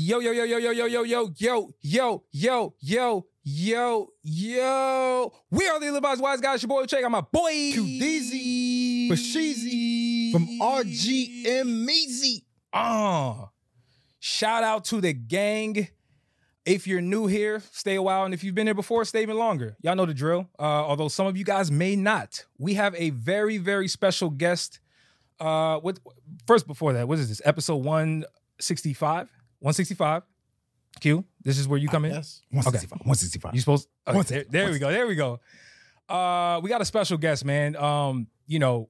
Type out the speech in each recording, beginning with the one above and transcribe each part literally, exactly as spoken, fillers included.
Yo, yo, yo, yo, yo, yo, yo, yo, yo, yo, yo, yo, yo, yo. We are the Illibized Wise Guys. Your boy, check out my boy. Q D Z. Basheezy. From R G M Meezy. Uh, shout out to the gang. If you're new here, stay a while. And if you've been here before, stay even longer. Y'all know the drill. Uh, although some of you guys may not. We have a very, very special guest. Uh, what, first, before that, what is this? Episode one sixty-five? one sixty-five. Q, this is where you come in? Yes. one sixty-five. Okay. one sixty-five. You supposed okay, there, there we go. There we go. Uh, we got a special guest, man. Um, you know,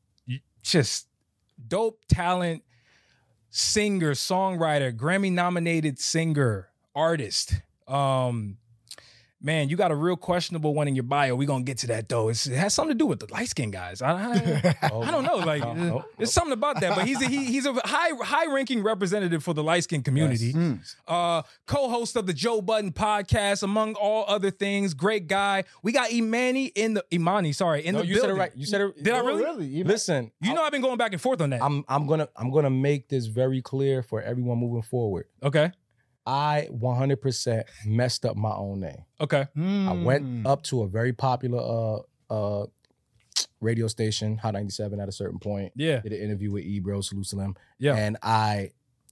just dope talent, singer, songwriter, Grammy nominated singer, artist. Um, man, you got a real questionable one in your bio. We're gonna get to that though. It's, it has something to do with the light skinned guys. I, I, I don't know. Like Oh, oh, there's something about that. But he's a, he, he's a high high ranking representative for the light skinned community. Yes. Uh, co-host of the Joe Budden podcast, among all other things. Great guy. We got Imani in the Imani. Sorry, in No, the you building. said it right. You said it. Did I Oh, really? Listen, You know I've been going back and forth on that. I'm I'm gonna I'm gonna make this very clear for everyone moving forward. okay. I one hundred percent messed up my own name. Okay. I went up to a very popular uh uh radio station, Hot ninety-seven, at a certain point. Yeah. Did an interview with Ebro, salute to them. Yeah. And I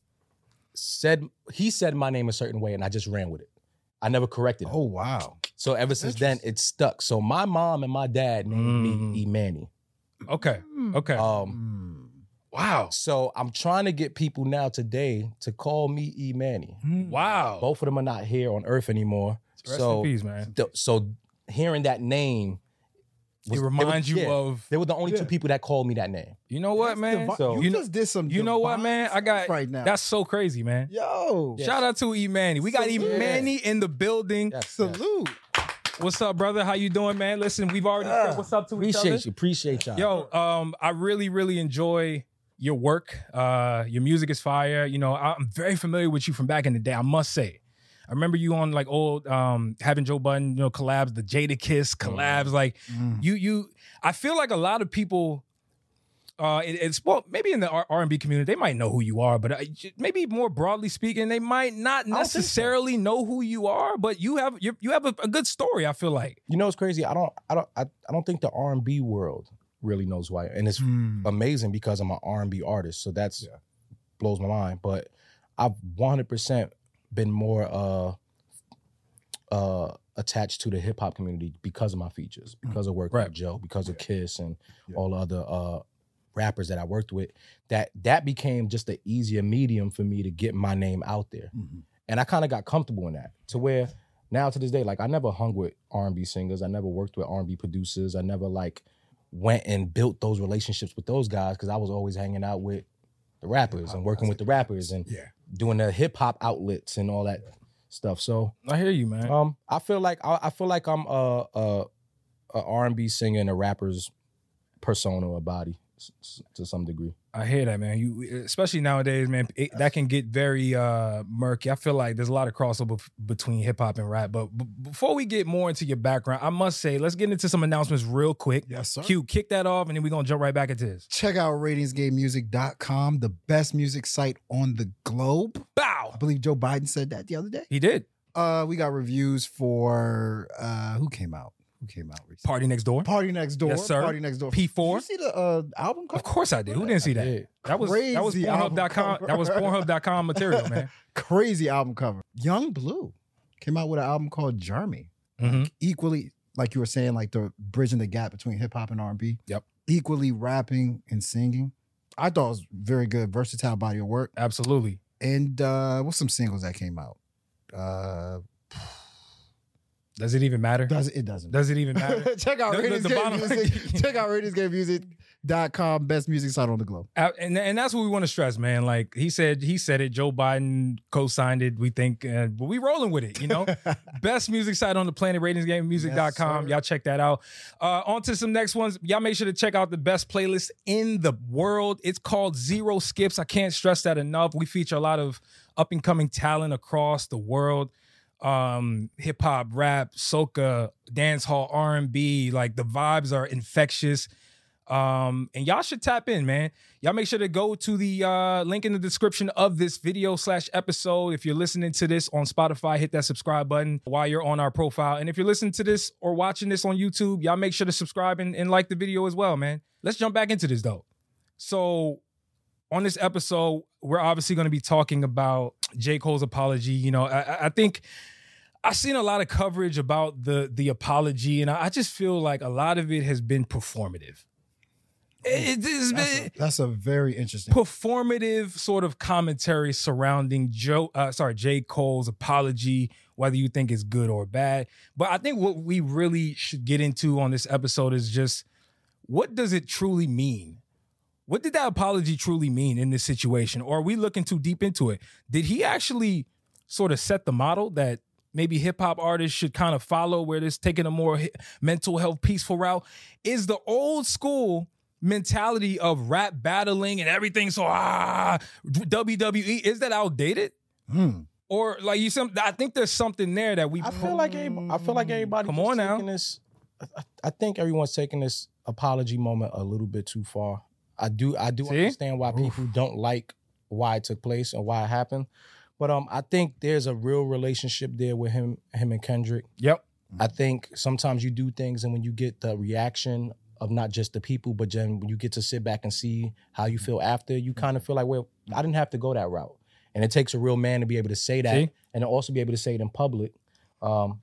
said he said my name a certain way, and I just ran with it. I never corrected him. Oh, wow. So ever since then, it's stuck. So my mom and my dad named Mm. me Imani. Okay. Okay. Um, wow. so I'm trying to get people now today to call me Imani. Wow. Both of them are not here on Earth anymore. Rest so, in peace, man. th- so hearing that name, was- It they reminds were- you yeah, of. They were the only Yeah. two people that called me that name. You know what, man? Divi- So- you, You know- just did some You know what, divine man? I got stuff right now. That's so crazy, man. Yo. Shout out to Imani. We got Salute. Imani in the building. Yes, yes. Salute. What's up, brother? How you doing, man? Listen, we've already Yeah. said what's up to each other. Appreciate you. Appreciate y'all. Yo, um, I really, really enjoy your work. Uh, your music is fire. You know, I'm very familiar with you from back in the day, I must say. I remember you on like old um having Joe Budden, you know, collabs, the Jada Kiss collabs. Like Mm. you, you. I feel like a lot of people, uh, it, it's well, maybe in the R and B community, they might know who you are, but uh, maybe more broadly speaking, they might not don't think so. necessarily know who you are. But you have you, you have a, a good story. I feel like. You know what's crazy? I don't I don't I, I don't think the R and B world really knows who I am. And it's Mm. amazing because I'm an R and B artist. So that's Yeah. blows my mind. But I've one hundred percent been more uh uh attached to the hip hop community because of my features, because of working Right. with Joe, because of Kiss and Yeah. all the other uh rappers that I worked with. That that became just an easier medium for me to get my name out there. Mhm. And I kind of got comfortable in that to where now to this day, like I never hung with R and B singers. I never worked with R and B producers. I never like went and built those relationships with those guys because I was always hanging out with the rappers and working with the rappers and Yeah. doing the hip hop outlets and all that stuff. So I hear you, man. um, I feel like I, I feel like I'm a, a, a R and B singer and a rapper's persona or body s- s- to some degree. I hear that, man. You, especially nowadays, man, it, that can get very uh, murky. I feel like there's a lot of crossover f- between hip hop and rap. But b- before we get more into your background, I must say, let's get into some announcements real quick. Yes, sir. Q, kick that off, and then we're gonna jump right back into this. Check out ratings game music dot com, the best music site on the globe. I Bow. believe Joe Biden said that the other day. He did. Uh, we got reviews for uh, who came out? Who came out recently? Party Next Door. Party Next Door. Yes, sir. Party Next Door. P four. Did you see the uh, album cover? Of course I did. Who didn't see that? Yeah. That was that was Crazy Pornhub dot com. album That was cover. Pornhub dot com material, man. Crazy album cover. Young Blue came out with an album called Jeremy. hmm Equally, like you were saying, like the bridging the gap between hip hop and R and B. Yep. Equally rapping and singing. I thought it was very good, versatile body of work. Absolutely. And uh what's some singles that came out? Uh Does it even matter? does it doesn't. Does it even matter? Check out The- the- ratings the game bottom- music. Check out ratings game music dot com, best music site on the globe. Uh, and and that's what we want to stress, man. Like he said, he said it. Joe Biden co-signed it. We think, uh, but we rolling with it. You know, best music site on the planet, ratings game music dot com. Yes, sir. Y'all check that out. Uh, on to some next ones. Y'all make sure to check out the best playlist in the world. It's called Zero Skips. I can't stress that enough. We feature a lot of up and coming talent across the world. Um, hip hop, rap, soca, dance hall, R and B. Like the vibes are infectious. Um, and y'all should tap in, man. Y'all make sure to go to the uh, link in the description of this video slash episode. If you're listening to this on Spotify, hit that subscribe button while you're on our profile. And if you're listening to this or watching this on YouTube, y'all make sure to subscribe and, and like the video as well, man. Let's jump back into this, though. So on this episode, we're obviously going to be talking about J. Cole's apology. You know, I, I think I've seen a lot of coverage about the, the apology, and I just feel like a lot of it has been performative. It is That's a, that's a very interesting performative sort of commentary surrounding Joe, uh, sorry, J. Cole's apology, whether you think it's good or bad. But I think what we really should get into on this episode is just, what does it truly mean? What did that apology truly mean in this situation? Or are we looking too deep into it? Did he actually sort of set the model that maybe hip hop artists should kind of follow, where it's taking a more mental health, peaceful route? Is the old school mentality of rap battling and everything so ah W W E, is that outdated? Mm. Or like you some I think there's something there that we I feel like everybody, I feel like everybody Come on now. taking this I, I think everyone's taking this apology moment a little bit too far. I do I do See? understand why people don't like why it took place and why it happened. But um I think there's a real relationship there with him him and Kendrick. Yep. I think sometimes you do things and when you get the reaction of not just the people, but then when you get to sit back and see how you feel after, you kind of feel like, well, I didn't have to go that route. And it takes a real man to be able to say that See? and to also be able to say it in public. Um,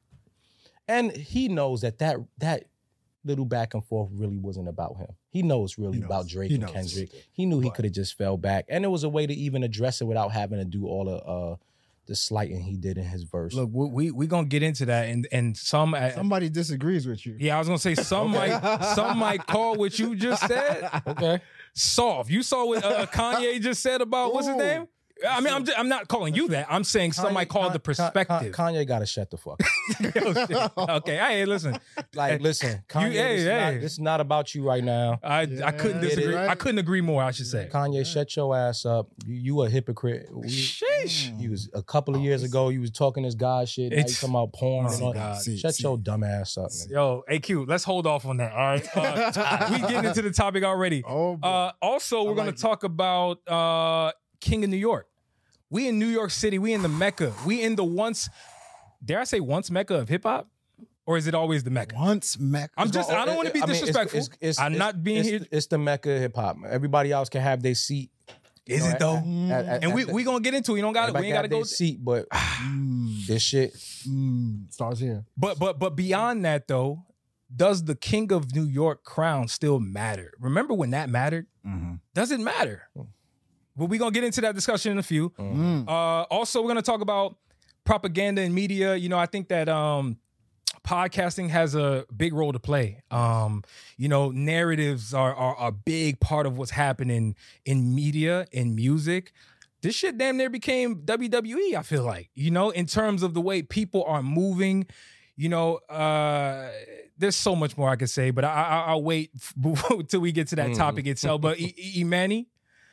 and he knows that, that that little back and forth really wasn't about him. He knows really He knows. about Drake He and knows. Kendrick. He knew he But- could have just fell back. And it was a way to even address it without having to do all the uh, the slighting he did in his verse. Look, we we, we gonna get into that, and and some uh, Somebody disagrees with you. yeah, I was gonna say some might some might call what you just said Okay. soft. You saw what uh, Kanye just said about what's his Ooh. name? I mean, I'm just, I'm not calling you that. I'm saying some might call it the perspective. Kanye got to shut the fuck up. Yo, shit. Okay, hey, listen, Like, listen, Kanye, hey, this, is hey. Not, this is not about you right now. I Yeah, I couldn't get it, disagree. right? I couldn't agree more. I should say. Kanye, shut your ass up. You, you a hypocrite. We, Sheesh. you was a couple of years ago. You was talking this God shit. Now you It's- talking about porn and Oh, all. God. See, Shut see. your dumb ass up. Nigga. Yo, A Q, let's hold off on that. All right, uh, we getting into the topic already. Oh, boy. Uh, also, we're I gonna like it. talk about uh, King of New York. We in New York City. We in the Mecca. We in the once, dare I say, once Mecca of hip hop, or is it always the Mecca? Once Mac. I'm just. I don't want to be I mean, it's- disrespectful. it's- it's- I'm it's- not being it's, here. It's the Mecca of hip hop. Everybody else can have their seat. you Is know, it though? at- at- And we at the- we gonna get into it. You don't got to. We everybody ain't got to can have go. their seat, but Mm, this shit. mm, starts here. But but but beyond that though, does the King of New York crown still matter? Remember when that mattered? Mm-hmm. Does it matter? But we're gonna get into that discussion in a few. Mm. Uh, also, we're gonna talk about propaganda and media. You know, I think that um, podcasting has a big role to play. Um, you know, narratives are, are are a big part of what's happening in media and music. This shit damn near became W W E, I feel like, you know, in terms of the way people are moving. You know, uh, there's so much more I could say, but I, I, I'll wait till we get to that Mm. topic itself. But I- I- Imani,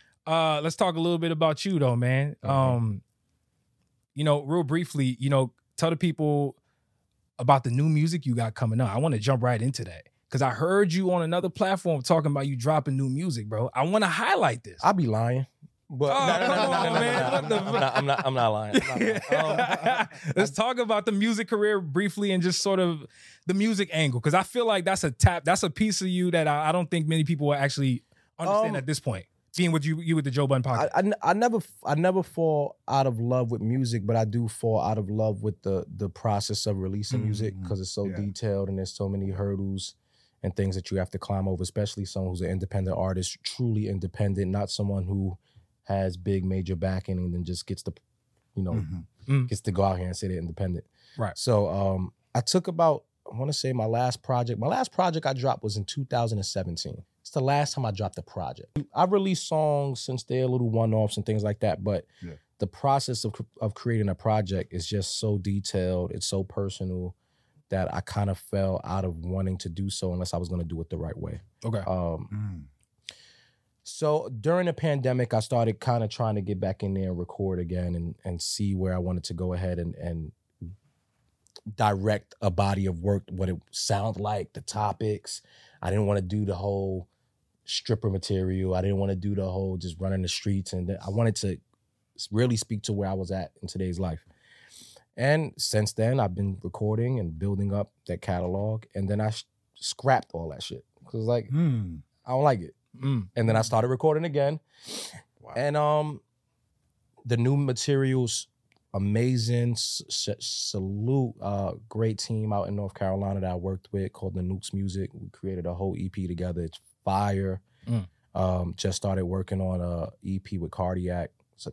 uh, let's talk a little bit about you, though, man. Okay. Um, you know, real briefly, you know, tell the people about the new music you got coming up. I want to jump right into that because I heard you on another platform talking about you dropping new music, bro. I want to highlight this. I be lying. But Oh, no, no, no, come no, no, on, no, no, man. no, What no, the I'm not- I'm not. I'm not lying. I'm not lying. Um, Let's talk about the music career briefly and just sort of the music angle, because I feel like that's a tap, that's a piece of you that I, I don't think many people will actually understand Um, at this point. Being with you, you with the Joe Budden podcast. I, I, I never I never fall out of love with music, but I do fall out of love with the the process of releasing music Mhm. because it's so Yeah. detailed and there's so many hurdles and things that you have to climb over, especially someone who's an independent artist, truly independent, not someone who has big major backing and then just gets to, you know, Mhm. gets to go out here and say they're independent. Right. So um, I took about, I want to say my last project, my last project I dropped was in two thousand seventeen. It's the last time I dropped a project. I've released songs since they're little one-offs and things like that, but Yeah. the process of, of creating a project is just so detailed, it's so personal that I kind of fell out of wanting to do so unless I was going to do it the right way. Okay. Um, Mm. so during the pandemic, I started kind of trying to get back in there and record again and, and see where I wanted to go ahead and, and direct a body of work, what it sounded like, the topics. I didn't want to do the whole stripper material. I didn't want to do the whole just running the streets, and I wanted to really speak to where I was at in today's life. And since then, I've been recording and building up that catalog, and then I sh- scrapped all that shit because like Mm. I don't like it. Mm. And then I started recording again, Wow. and um, the new materials. Amazing, S- s- salute, uh, great team out in North Carolina that I worked with called the Nukes Music. We created a whole E P together. It's fire. Mm. Um, just started working on a E P with Cardiac. So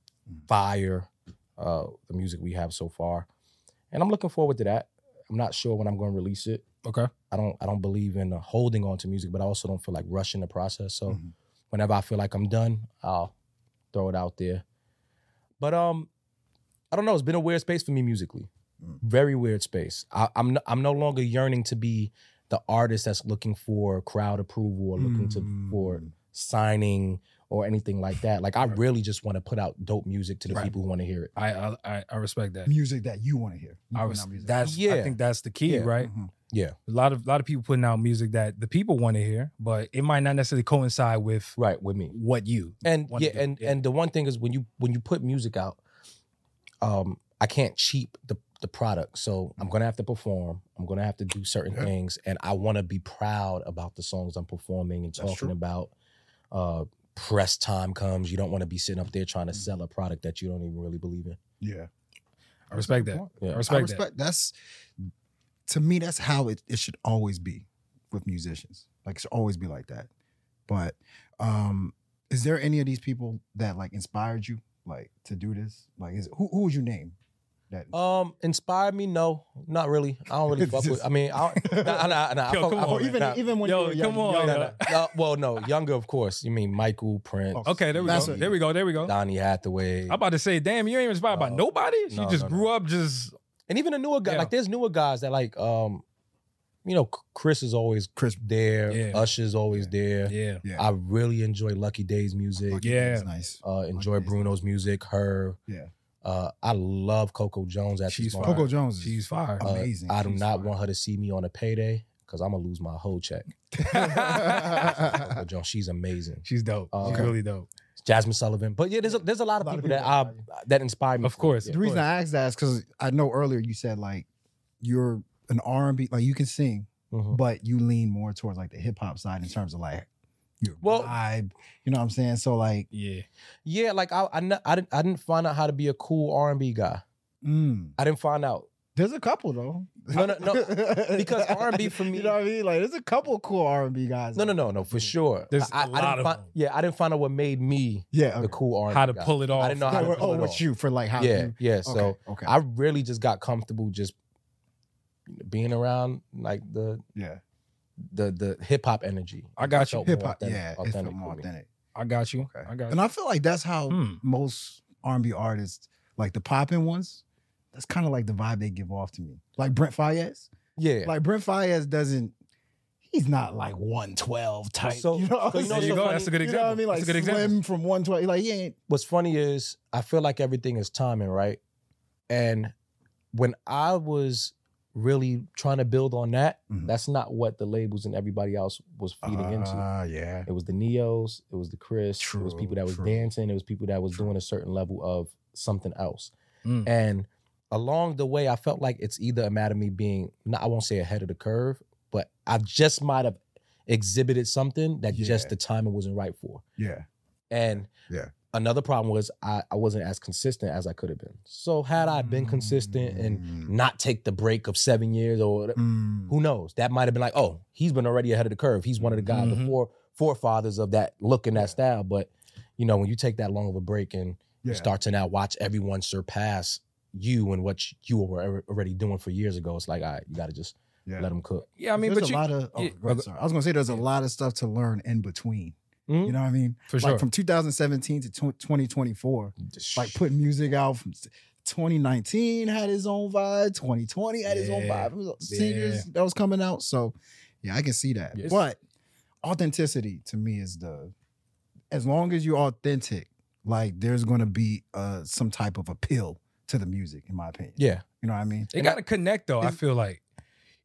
fire, uh, the music we have so far, and I'm looking forward to that. I'm not sure when I'm going to release it. Okay. I don't. I don't believe in uh, holding on to music, but I also don't feel like rushing the process. So Mhm. whenever I feel like I'm done, I'll throw it out there. But um. I don't know. It's been a weird space for me musically. Mm. Very weird space. I, I'm no, I'm no longer yearning to be the artist that's looking for crowd approval or looking to for Mm. signing or anything like that. Like I Right. really just want to put out dope music to the Right. people who want to hear it. I I I- I respect that. Music that you want to hear. You I putting was out music. that's I Yeah. think that's the key, Yeah. right? Mhm. Yeah, A lot of a lot of people putting out music that the people want to hear, but it might not necessarily coincide with right with me. what you And wanna yeah, do. and Yeah. and the one thing is when you when you put music out, um, I can't cheap the the product. So I'm gonna have to perform. I'm gonna have to do certain Yeah. things, and I want to be proud about the songs I'm performing and That's talking true. about. Uh, press time comes. You don't want to be sitting up there trying to Mm. sell a product that you don't even really believe in. Yeah. I respect that. Yeah. I I respect, respect that's to me, that's how it, it should always be with musicians. Like it should always be like that. But um, is there any of these people that like inspired you like to do this? Like is who who would you name? That Um, inspired me? No, not really. I don't really It's fuck with. just- I mean, I, nah, nah, nah, I Yo, fuck- come I- on, or even nah, even when Yo, you were young, come on, young- nah, yo. nah. Uh, well, no, younger, of course. You mean Michael, Prince, Oh, Okay, there we That's go. a- There we go. There we go. Donny Hathaway. I'm about to say, damn, you ain't inspired by No. nobody. She No, just no, grew no. up just And even the newer guys, Yeah. like there's newer guys that like, um, you know, Chris is always Chris. there. Yeah. Usher's always there. yeah. Yeah. I really enjoy Lucky Day's music. Lucky Yeah. Days, nice. Uh, enjoy Lucky Day's Bruno's music. Her. Yeah. Uh, I love Coco Jones at She's this fire. moment. Coco Jones is She's fire. Uh, amazing. I do She's not fire. want her to see me on a payday because I'm gonna lose my whole check. Coco Jones, she's amazing. She's dope. She's Okay. really dope. Jasmine Sullivan, but yeah, there's a, there's a lot of A lot of people that people I that inspire me. Of course. Yeah. The reason I asked that is because I know earlier you said like you're an R and B, like you can sing, Mhm. but you lean more towards like the hip hop side in terms of like your Well- vibe. You know what I'm saying? So like, Yeah. Yeah, like I I, kn- I didn't I didn't find out how to be a cool R and B guy. mm, I didn't find out. there's a couple though. No, no, no, because R and B for me- you know what I mean? Like there's a couple cool R and B guys. No, no, no, no, for sure. There's I, a I lot didn't of find, them. Yeah, I didn't find out what made me Yeah. Okay. the cool R and B How to guy. pull it off. I didn't know how Yeah, to well, pull oh, it with off. you for like how Yeah, you, yeah. So okay, okay. I really just got comfortable just being around like the yeah. the the hip hop energy. I got It you. felt Hip more hop, authentic- yeah, it authentic felt more for me. authentic. I got you. Okay. I got And you. I feel like that's how Hmm. most R and B artists, like the poppin' ones, that's kind of like the vibe they give off to me. Like Brent Fayez. Yeah. Like Brent Fayez doesn't, he's not like one twelve type. So- you know, so you know There you so go. funny- That's a good You example. know what I mean? Like That's a good Slim example. from one twelve. Like he ain't. What's funny is I feel like everything is timing, right? And when I was really trying to build on that, Mhm. that's not what the labels and everybody else was feeding into. Ah, yeah. It was the Neos, it was the Chris, it was True, people that was true. dancing, it was people that was True. doing a certain level of something else. Mm. And along the way, I felt like it's either a matter of me being, not, I won't say ahead of the curve, but I just might have exhibited something that just Yeah. the timing wasn't right for. Yeah. And Yeah. another problem was I, I wasn't as consistent as I could have been. So had I been consistent and Mm. not take the break of seven years or whatever, Mm. who knows? That might have been like, oh, he's been already ahead of the curve. He's one of the guys, Mhm. the four forefathers of that look and that Yeah. style. But you know, when you take that long of a break and Yeah. you start to now watch everyone surpass you and what you were already doing for years ago, it's like, all right, you got to just Yeah. let them cook. Yeah, I mean, there's but a you, lot of. Oh, yeah, go ahead, sorry. I was gonna say there's a lot of stuff to learn in between. Mhm. You know what I mean? for Like sure. from two thousand seventeen to twenty twenty-four, like putting music out from twenty nineteen had his own vibe, twenty twenty had his own Yeah. vibe. It was singers that was coming out. So yeah, I can see that. Yes. But authenticity to me is the as long as you're authentic, like there's gonna be uh some type of appeal to the music, in my opinion. yeah. You know what I mean? They got to connect though. I Is- feel like,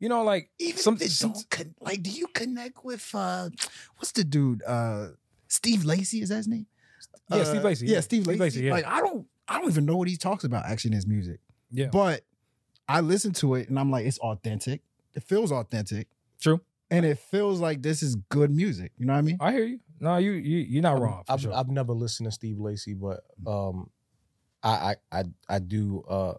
You know, like Even some, if it some don't con- like, do you connect with uh what's the dude? Uh Steve Lacy, is that his name? Yeah, Uh, Steve Lacy. Yeah, Steve Steve Lacy. Lacy, yeah. Like I don't I don't even know what he talks about actually in his music. yeah, But I listen to it and I'm like, it's authentic. It feels authentic. true. And it feels like this is good music. You know what I mean? I hear you. No, you you you're not wrong. For I've, sure. I've never listened to Steve Lacy, but um, I, I I I do uh,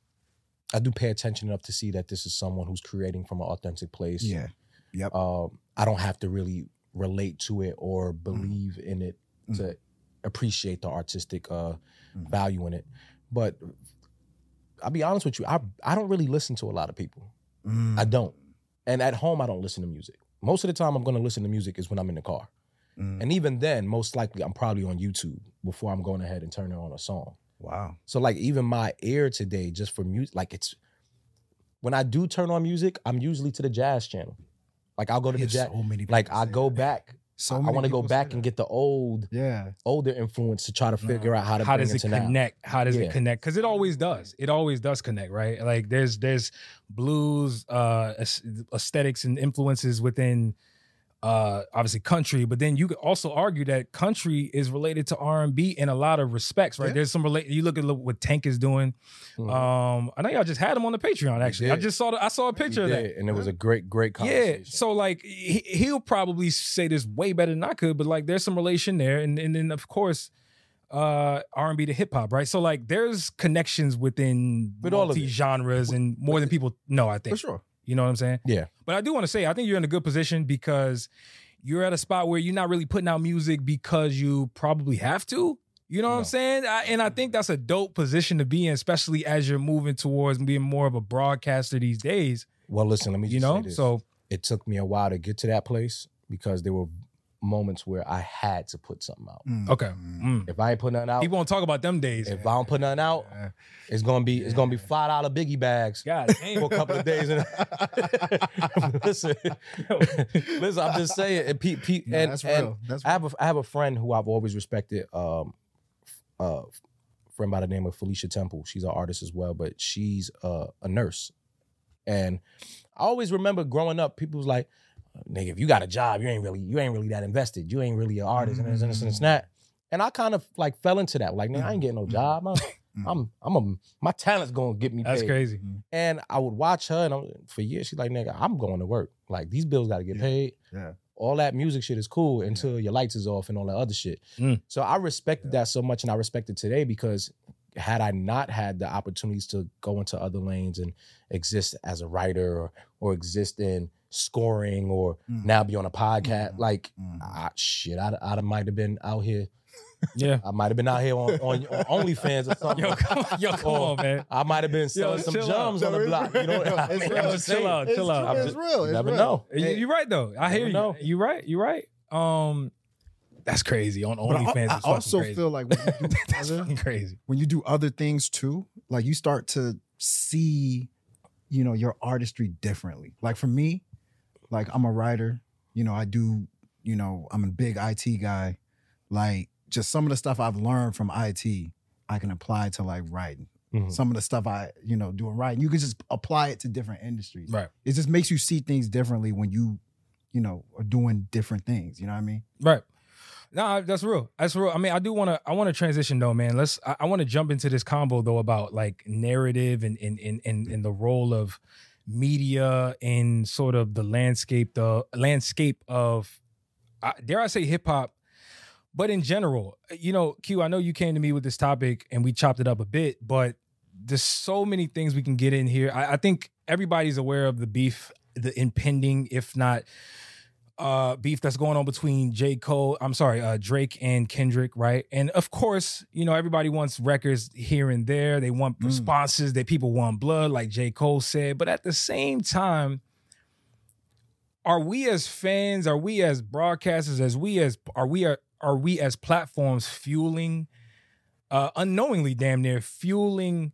I do pay attention enough to see that this is someone who's creating from an authentic place. Yeah. Yep. Um, I don't have to really relate to it or Mm. believe in it Mm. to appreciate the artistic uh, Mm. value in it. But I'll be honest with you, I I don't really listen to a lot of people. Mm. I don't. And at home, I don't listen to music. Most of the time I'm going to listen to music is when I'm in the car. Mm. And even then, most likely I'm probably on YouTube before I'm going ahead and turning on a song. Wow. So like even my ear today, just for music, like it's, when I do turn on music, I'm usually to the jazz channel. Like I'll go to the There's jazz, so many like people I say go that. back. So I, I many want to go people say back and that. get the old, Yeah. older influence to try to figure out how to how bring does it to now. connect? How does Yeah. it connect? Because it always does. It always does connect, right? Like there's there's blues, uh, aes- aesthetics and influences within, uh, obviously country, but then you could also argue that country is related to R and B in a lot of respects, right? Yeah. There's some relate. You look at what Tank is doing. Mhm. Um, I know y'all just had him on the Patreon. Actually, I did. just saw the, I saw a We picture of that. did, and it was a great, great Yeah, conversation. so like he, he'll probably say this way better than I could, but like there's some relation there, and and then of course, uh, R and B to hip hop, right? So like there's connections within With all of it. multi genres and more than people know. I think For sure. you know what I'm saying. Yeah. But I do want to say I think you're in a good position because you're at a spot where you're not really putting out music because you probably have to. You know what I'm No. saying? I, and I think that's a dope position to be in, especially as you're moving towards being more of a broadcaster these days. Well, listen, let me just You know, say this. so It took me a while to get to that place because there were moments where I had to put something out. Mm. okay. Mm. Mm. If I ain't put nothing out, People don't talk about them days. if I don't put nothing out, Yeah. it's gonna be it's gonna be five dollar biggie bags God for damn. a couple of days. And listen, listen, I'm just saying. And, pe- pe- No, and, that's and real. That's I have a I have a friend who I've always respected. Um, uh, friend by the name of Felicia Temple. She's an artist as well, but she's uh, a nurse. And I always remember growing up, people was like, "Nigga, if you got a job, you ain't really you ain't really that invested. You ain't really an artist." And this and this and this and that. And I kind of like fell into that. Like, nigga, I ain't getting no job. I'm, I'm, I'm a, my talent's gonna get me paid. That's crazy. And I would watch her, and I'm, for years she's like, "Nigga, I'm going to work. Like these bills got to get Yeah. paid. Yeah. All that music shit is cool until your lights is off and all that other shit." Mm. So I respected that so much, and I respect it today because had I not had the opportunities to go into other lanes and exist as a writer or, or exist in scoring or Mm. now be on a podcast, Mm. like Mm. I, shit, I, I might have been out here. Yeah. I might have been out here on, on, on OnlyFans or something. Yo, come on, yo, come Or on, man. I might have been selling some chill jums out. on the No, block. it's You know, real. I mean, It's I'm real. just Chill saying. out, It's chill out. true. I'm It's just- real. you It's never real. know. You- You're right though. I hear Never you. know. You right. You right. Um, that's crazy. On But I, OnlyFans, I is fucking also crazy. feel like when you, do that's other, fucking crazy. when you do other things too, like you start to see, you know, your artistry differently. Like for me, like I'm a writer, you know, I do, you know, I'm a big I T guy. Like just some of the stuff I've learned from I T, I can apply to like writing. Mhm. Some of the stuff I, you know, doing writing, you can just apply it to different industries. Right. It just makes you see things differently when you, you know, are doing different things. You know what I mean? Right. No, that's real. That's real. I mean, I do want to. I want to transition though, man. Let's. I, I want to jump into this combo though about like narrative and and and and, and the role of media in sort of the landscape, the landscape of, uh, dare I say, hip hop, but in general. You know, Q. I know you came to me with this topic and we chopped it up a bit, but there's so many things we can get in here. I, I think everybody's aware of the beef, the impending, if not. Uh, beef that's going on between J. Cole, I'm sorry, uh, Drake and Kendrick, right? And of course, you know, everybody wants records here and there. They want Mm. responses. That people want blood, like J. Cole said. But at the same time, are we as fans, are we as broadcasters, as we as are we are are we as platforms fueling, uh, unknowingly, damn near fueling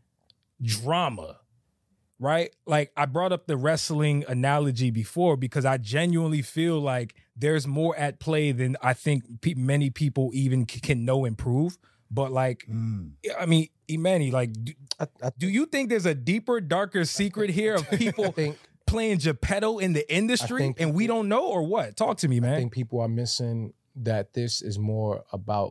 drama? Right? Like I brought up the wrestling analogy before because I genuinely feel like there's more at play than I think pe- many people even c- can know and prove. But like, Mm. I mean, Imani, like, do, I, I do you think there's a deeper, darker secret here of I people? think playing Geppetto in the industry think and we don't know, or what? Talk to me, man. I think people are missing that this is more about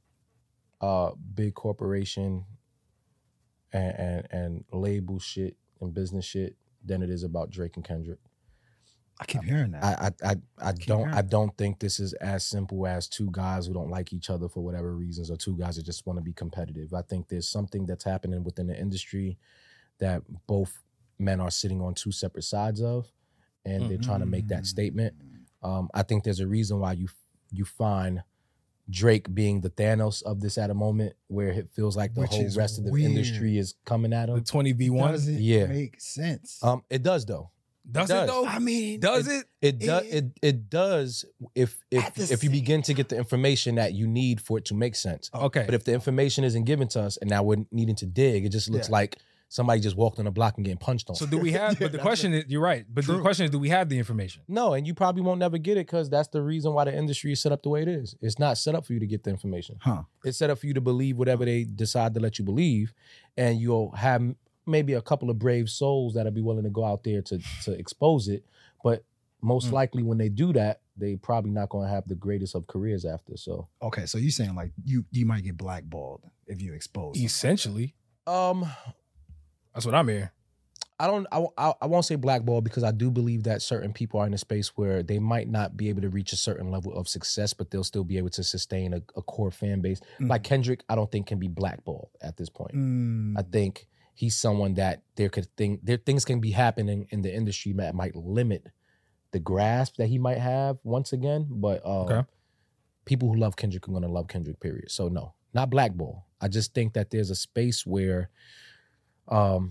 uh big corporation and, and and label shit and business shit than it is about Drake and Kendrick. I keep hearing that. I I I, I don't hearing I don't think this is as simple as two guys who don't like each other for whatever reasons, or two guys that just want to be competitive. I think there's something that's happening within the industry that both men are sitting on two separate sides of, and mm-hmm. they're trying to make that statement. Um, I think there's a reason why you you find Drake being the Thanos of this at a moment where it feels like the Which whole is rest of the weird. industry is coming at him. The twenty v one. Doesn't Yeah. make sense. Um, it does though. Does it it, does. though? I mean, Does it? It does. It- It it does if if At the if you same- begin to get the information that you need for it to make sense. Okay. But if the information isn't given to us and now we're needing to dig, it just looks Yeah. like somebody just walked on the block and getting punched on. So do we have, Yeah, but the that's question is, you're right. But the True. question is, do we have the information? No, and you probably won't never get it because that's the reason why the industry is set up the way it is. It's not set up for you to get the information. huh? It's set up for you to believe whatever they decide to let you believe, and you'll have maybe a couple of brave souls that'll be willing to go out there to to expose it. But most Mm. likely, when they do that, they probably not going to have the greatest of careers after. So, Okay, so you saying like you you might get blackballed if you expose. them. Essentially, um, that's what I'm hearing. I don't. I, I, I won't say blackball because I do believe that certain people are in a space where they might not be able to reach a certain level of success, but they'll still be able to sustain a, a core fan base. Mhm. Like Kendrick, I don't think can be blackballed at this point. Mm. I think he's someone that there could think there things can be happening in the industry that might limit the grasp that he might have once again. But um, Okay. people who love Kendrick are going to love Kendrick. Period. So no, not blackball. I just think that there's a space where, um,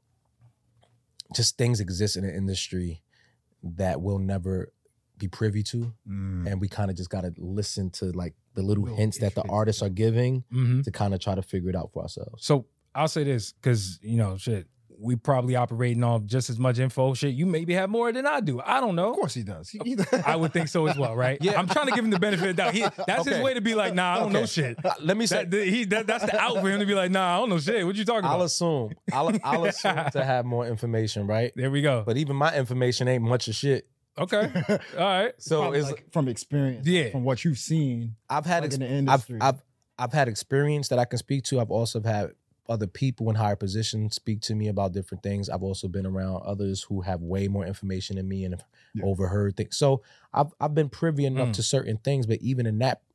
just things exist in the industry that we'll never be privy to, Mm. and we kind of just got to listen to like the little Little hints that the itty artists are giving Mm-hmm. to kind of try to figure it out for ourselves. So I'll say this because, you know, shit, we probably operating off just as much info. Shit, you maybe have more than I do. I don't know. Of course he does. He, he- I would think so as well, right? Yeah. I'm trying to give him the benefit of the doubt. He, that's his Okay. way to be like, nah, I don't know Okay. shit. Uh, let me say, That, the- he, that, that's the out for him to be like, nah, I don't know shit. What you talking I'll about? assume, I'll, I'll assume to have more information, right? There we go. But even my information ain't much of shit. Okay. All right. So Probably, it's like, from experience, Yeah. from what you've seen, I've had like, ex- in the I've, industry. I've I've had experience that I can speak to. I've also had other people in higher positions speak to me about different things. I've also been around others who have way more information than me and have Yeah. overheard things. So I've I've been privy enough Mm. to certain things, but even in that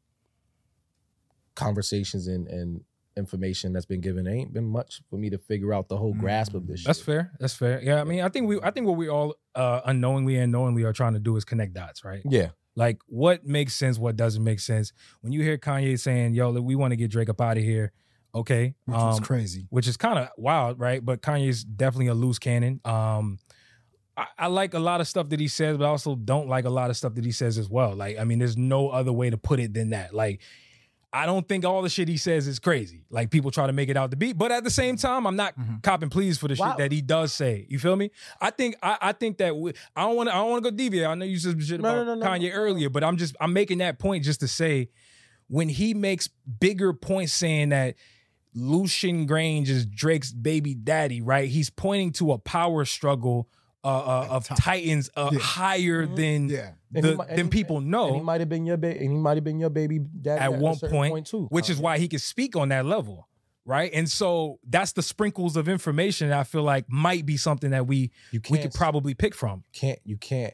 conversations and, and information that's been given, ain't been much for me to figure out the whole grasp of this. That's shit. fair. That's fair. Yeah, I mean, I think we, I think what we all uh, unknowingly and knowingly are trying to do is connect dots, right? Yeah. Like what makes sense, what doesn't make sense. When you hear Kanye saying, "Yo, we want to get Drake up out of here," okay, which was um, crazy. which is kind of wild, right? But Kanye's definitely a loose cannon. Um, I, I like a lot of stuff that he says, but I also don't like a lot of stuff that he says as well. Like, I mean, there's no other way to put it than that. Like, I don't think all the shit he says is crazy. Like, people try to make it out to be, but at the same time, I'm not Mhm. copping pleas for the Wow. shit that he does say. You feel me? I think I, I think that we, I don't want to I don't want to go deviate. I know you said some shit No, about no, no, no, Kanye no. earlier, but I'm just I'm making that point just to say when he makes bigger points saying that Lucian Grange is Drake's baby daddy, right? He's pointing to a power struggle uh, uh, of top. Titans uh, Yeah. higher Mhm. than Yeah, And he the, mi- and than he- people And he know, might have been your baby, and he might have been your baby daddy At a one certain point, too. which is why he can speak on that level, right? And so that's the sprinkles of information that I feel like might be something that we you we can't could probably pick from. can't you can't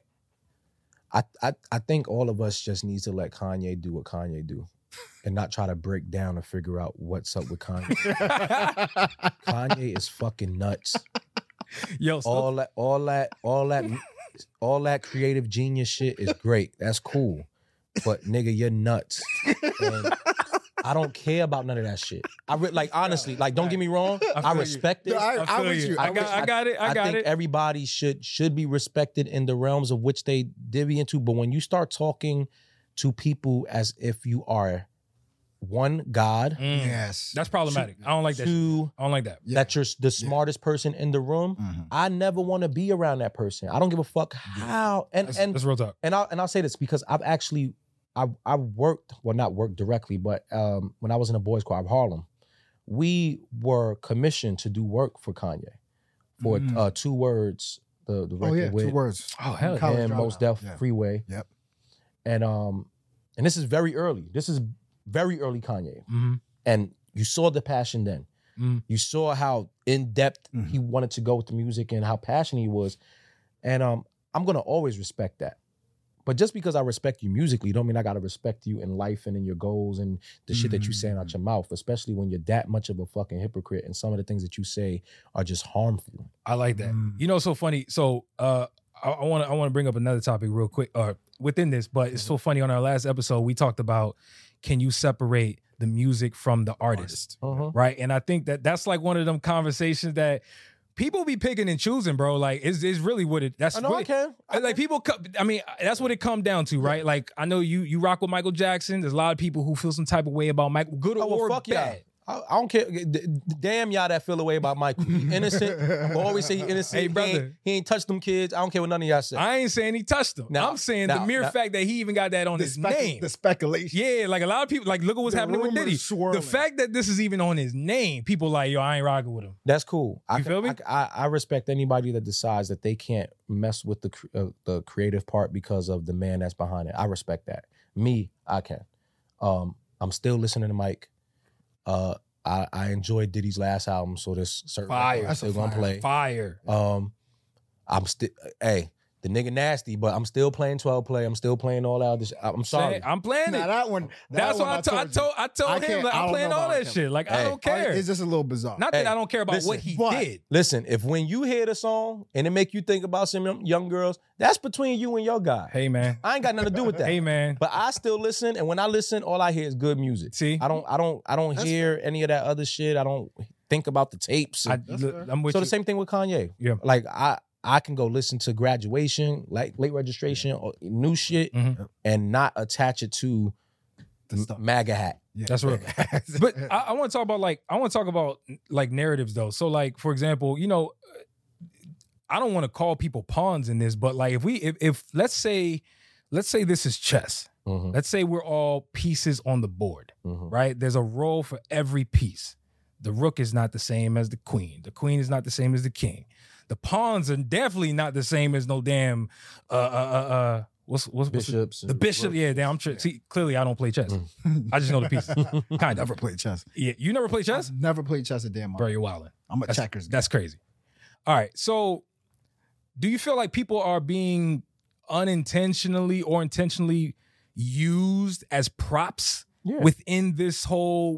I, I I think all of us just needs to let Kanye do what Kanye do and not try to break down and figure out what's up with Kanye. Kanye is fucking nuts. Yo, so All that all that all that all that creative genius shit is great. That's cool. But nigga, you're nuts. And I don't care about none of that shit. I re- like honestly, like don't get me wrong. I I, feel you. respect it. No, I- I feel with you. you. I I got with I got it. I got think it. everybody should should be respected in the realms of which they divvy into. But when you start talking to people as if you are one God, Mm. yes, That's problematic. I don't like that. shit. two I don't like that. Yeah. that you're the smartest person in the room, Mhm. I never want to be around that person. I don't give a fuck how. And That's, and that's real talk. and I'll and I'll say this because I've actually I I worked well not worked directly, but um, when I was in a boys' choir of Harlem, we were commissioned to do work for Kanye for Mm. uh, two words the the Oh record yeah, with two words. Oh, hell yeah. College and Dropout. Most Def Yeah. Freeway. Yep. And um, and this is very early. This is very early Kanye. Mm-hmm. And you saw the passion then. Mm. You saw how in depth Mhm. he wanted to go with the music and how passionate he was. And um, I'm gonna always respect that. But just because I respect you musically, don't mean I gotta respect you in life and in your goals and the shit that you saying out your mouth, especially when you're that much of a fucking hypocrite and some of the things that you say are just harmful. I like that. Mm. You know, it's so funny. So uh, I want to I want to bring up another topic real quick, uh, within this. But it's so funny. On our last episode, we talked about can you separate the music from the artist, Uh-huh. right? And I think that that's like one of them conversations that people be picking and choosing, bro. Like, it's, it's really what it. That's I know really, I can. I like people. co- I mean, that's what it come down to, right? Like, I know you you rock with Michael Jackson. There's a lot of people who feel some type of way about Michael, good Oh, well, or fuck y'all. bad. I, I don't care. D- d- Damn y'all that feel away about Michael. He innocent. I always say he innocent. Hey, He brother. ain't, he ain't touched them kids. I don't care what none of y'all say. I ain't saying he touched them. Now- I'm saying now- the mere now- fact that he even got that on The, his spec- name. the speculation. Yeah, like a lot of people, like look at what's The happening with rumors Diddy. swirling. The fact that this is even on his name, people like, yo, I ain't rocking with him. That's cool. I You can- feel me? I, I, I respect anybody that decides that they can't mess with the cr- uh, the creative part because of the man that's behind it. I respect that. Me, I can. Um, I'm still listening to Mike. Uh, I, I enjoyed Diddy's last album, so there's certain Fire. records I'm That's still a gonna fire. play. Fire. Um, I'm still, hey, the nigga nasty, but I'm still playing twelve play. I'm still playing all that other shit. I'm sorry. Say, I'm playing Now it. that one. that That's one why I, to- I you. told I told I him can't- like, I I'm don't playing know all about that him. shit. Like I Hey. don't care. It's just a little bizarre. Not that Hey, I don't care about listen, what he but- did. Listen, if when you hear the song and it make you think about some young- young girls, that's between you and your guy. Hey man. I ain't got nothing to do with that. Hey man. But I still listen, and when I listen, all I hear is good music. See, I don't, I don't, I don't That's hear any of that other shit. I don't think about the tapes. I, and- That's look, fair. I'm with so you. the same thing with Kanye. Yeah. Like I, I can go listen to Graduation, like late registration, or new shit, Mhm. and not attach it to The stuff. MAGA hat. Yeah. That's real. But I, I want to talk about like I want to talk about like narratives though. So like for example, you know, I don't want to call people pawns in this, but like if we if, if let's say let's say this is chess. Mhm, Let's say we're all pieces on the board, mhm. right? There's a role for every piece. The rook is not the same as the queen. The queen is not the same as the king. The pawns are definitely not the same as no damn uh uh uh, uh what's what's, what's the, Bishops. the and- bishop? Yeah, damn. I'm tri- see. Clearly, I don't play chess. Mm. I just know the pieces. Kind Never of. played chess. Yeah, you never play chess, I've never played chess a damn bro. mind. You're wilding. I'm a That's, checkers. that's crazy. All right, so do you feel like people are being unintentionally or intentionally used as props Yeah. within this whole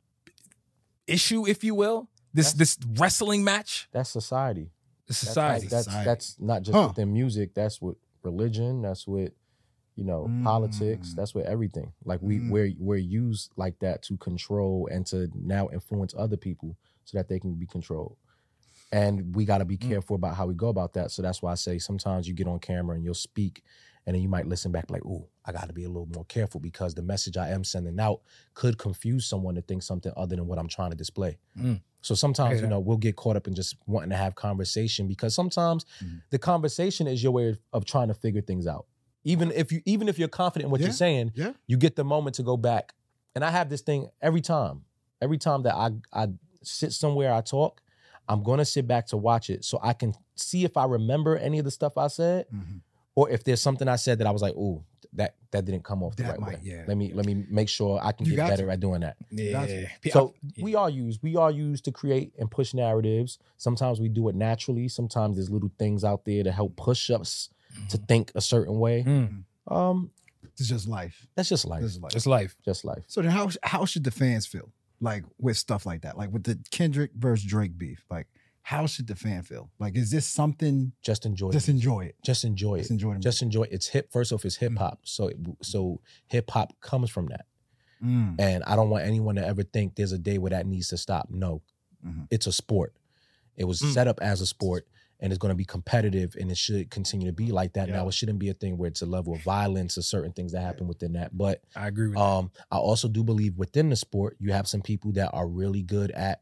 issue, if you will, this this wrestling match, That's society. the That's, society? that's, Society. that's not just Huh. within music. That's with religion. That's with, you know, Mm. politics. That's with everything. Like we Mm. we're we're used like that to control and to now influence other people so that they can be controlled. And we got to be Mm. careful about how we go about that. So that's why I say sometimes you get on camera and you'll speak, and then you might listen back like, "Ooh, I got to be a little more careful because the message I am sending out could confuse someone to think something other than what I'm trying to display." Mm. So sometimes, Hear you that. know, we'll get caught up in just wanting to have conversation because sometimes Mhm. the conversation is your way of, of trying to figure things out. Even if you even if you're confident in what Yeah. you're saying, Yeah. you get the moment to go back. And I have this thing every time. Every time that I I sit somewhere I talk, I'm gonna sit back to watch it so I can see if I remember any of the stuff I said, Mhm. or if there's something I said that I was like, "Ooh, that that didn't come off the That right might, way." yeah. Let me let me make sure I can You get got better to. at doing that. Yeah. So we are used. We are used to create and push narratives. Sometimes we do it naturally. Sometimes there's little things out there to help push us to think a certain way. Mm, Um, It's just life. that's just life. This is life. it's life. Just life. So then, how how should the fans feel like with stuff like that? Like with the Kendrick versus Drake beef. Like, how should the fan feel? Like, is this something? Just enjoy Just it. enjoy it. Just enjoy Just it. enjoy it. Just enjoy it. It's hip. First off, it's hip hop. So so hip hop comes from that. Mm. And I don't want anyone to ever think there's a day where that needs to stop. No, Mhm. it's a sport. It was Mm. set up as a sport, and it's going to be competitive, and it should continue to be like that. Yeah. Now, it shouldn't be a thing where it's a level of violence or certain things that happen within that. But I agree with um, I also do believe within the sport, you have some people that are really good at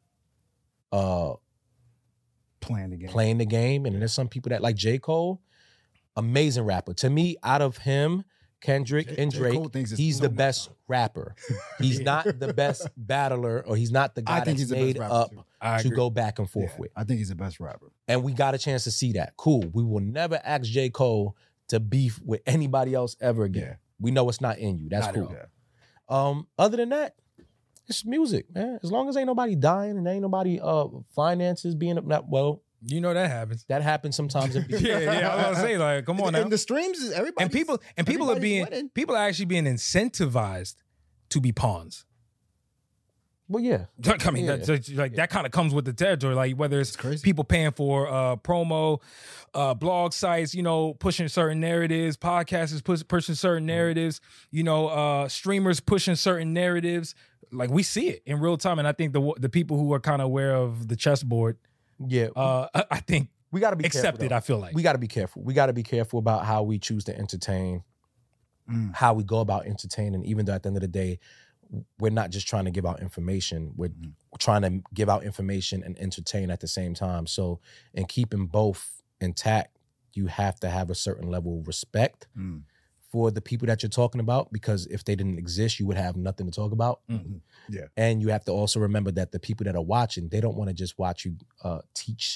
uh Playing the game. playing the game, and then there's some people that like J. Cole, amazing rapper. To me, out of him Kendrick J- and J. Drake, Cole thinks it's he's so the much. best rapper. He's not the best battler, or he's not the I guy think that's he's the best made rapper, up too. I to agree. go back and forth Yeah, with. I think he's the best rapper. And we got a chance to see that. Cool. We will never ask J. Cole to beef with anybody else ever again. Yeah. We know it's not in you. That's Not at cool. all. Um, other than that, it's music, man. As long as ain't nobody dying and ain't nobody uh finances being up, not well, You know that happens. that happens sometimes. In Yeah, yeah. I was gonna say, like, come on now. And the streams is everybody. And people and people are being people are actually being incentivized to be pawns. Well, yeah. I mean, Yeah. that's, like that kind of comes with the territory. Like whether it's, It's crazy. people paying for uh, promo, uh, blog sites, you know, pushing certain narratives, podcasters push, pushing certain narratives, you know, uh, streamers pushing certain narratives. Like we see it in real time, and I think the the people who are kind of aware of the chessboard, Yeah. uh, I, I think we got to be accept careful, it. though. I feel like We got to be careful. We got to be careful about how we choose to entertain, Mm. how we go about entertaining, even though at the end of the day, we're not just trying to give out information. We're Mhm. trying to give out information and entertain at the same time. So in keeping both intact, you have to have a certain level of respect Mm. for the people that you're talking about, because if they didn't exist, you would have nothing to talk about. Mhm. Yeah. And you have to also remember that the people that are watching, they don't want to just watch you uh, teach.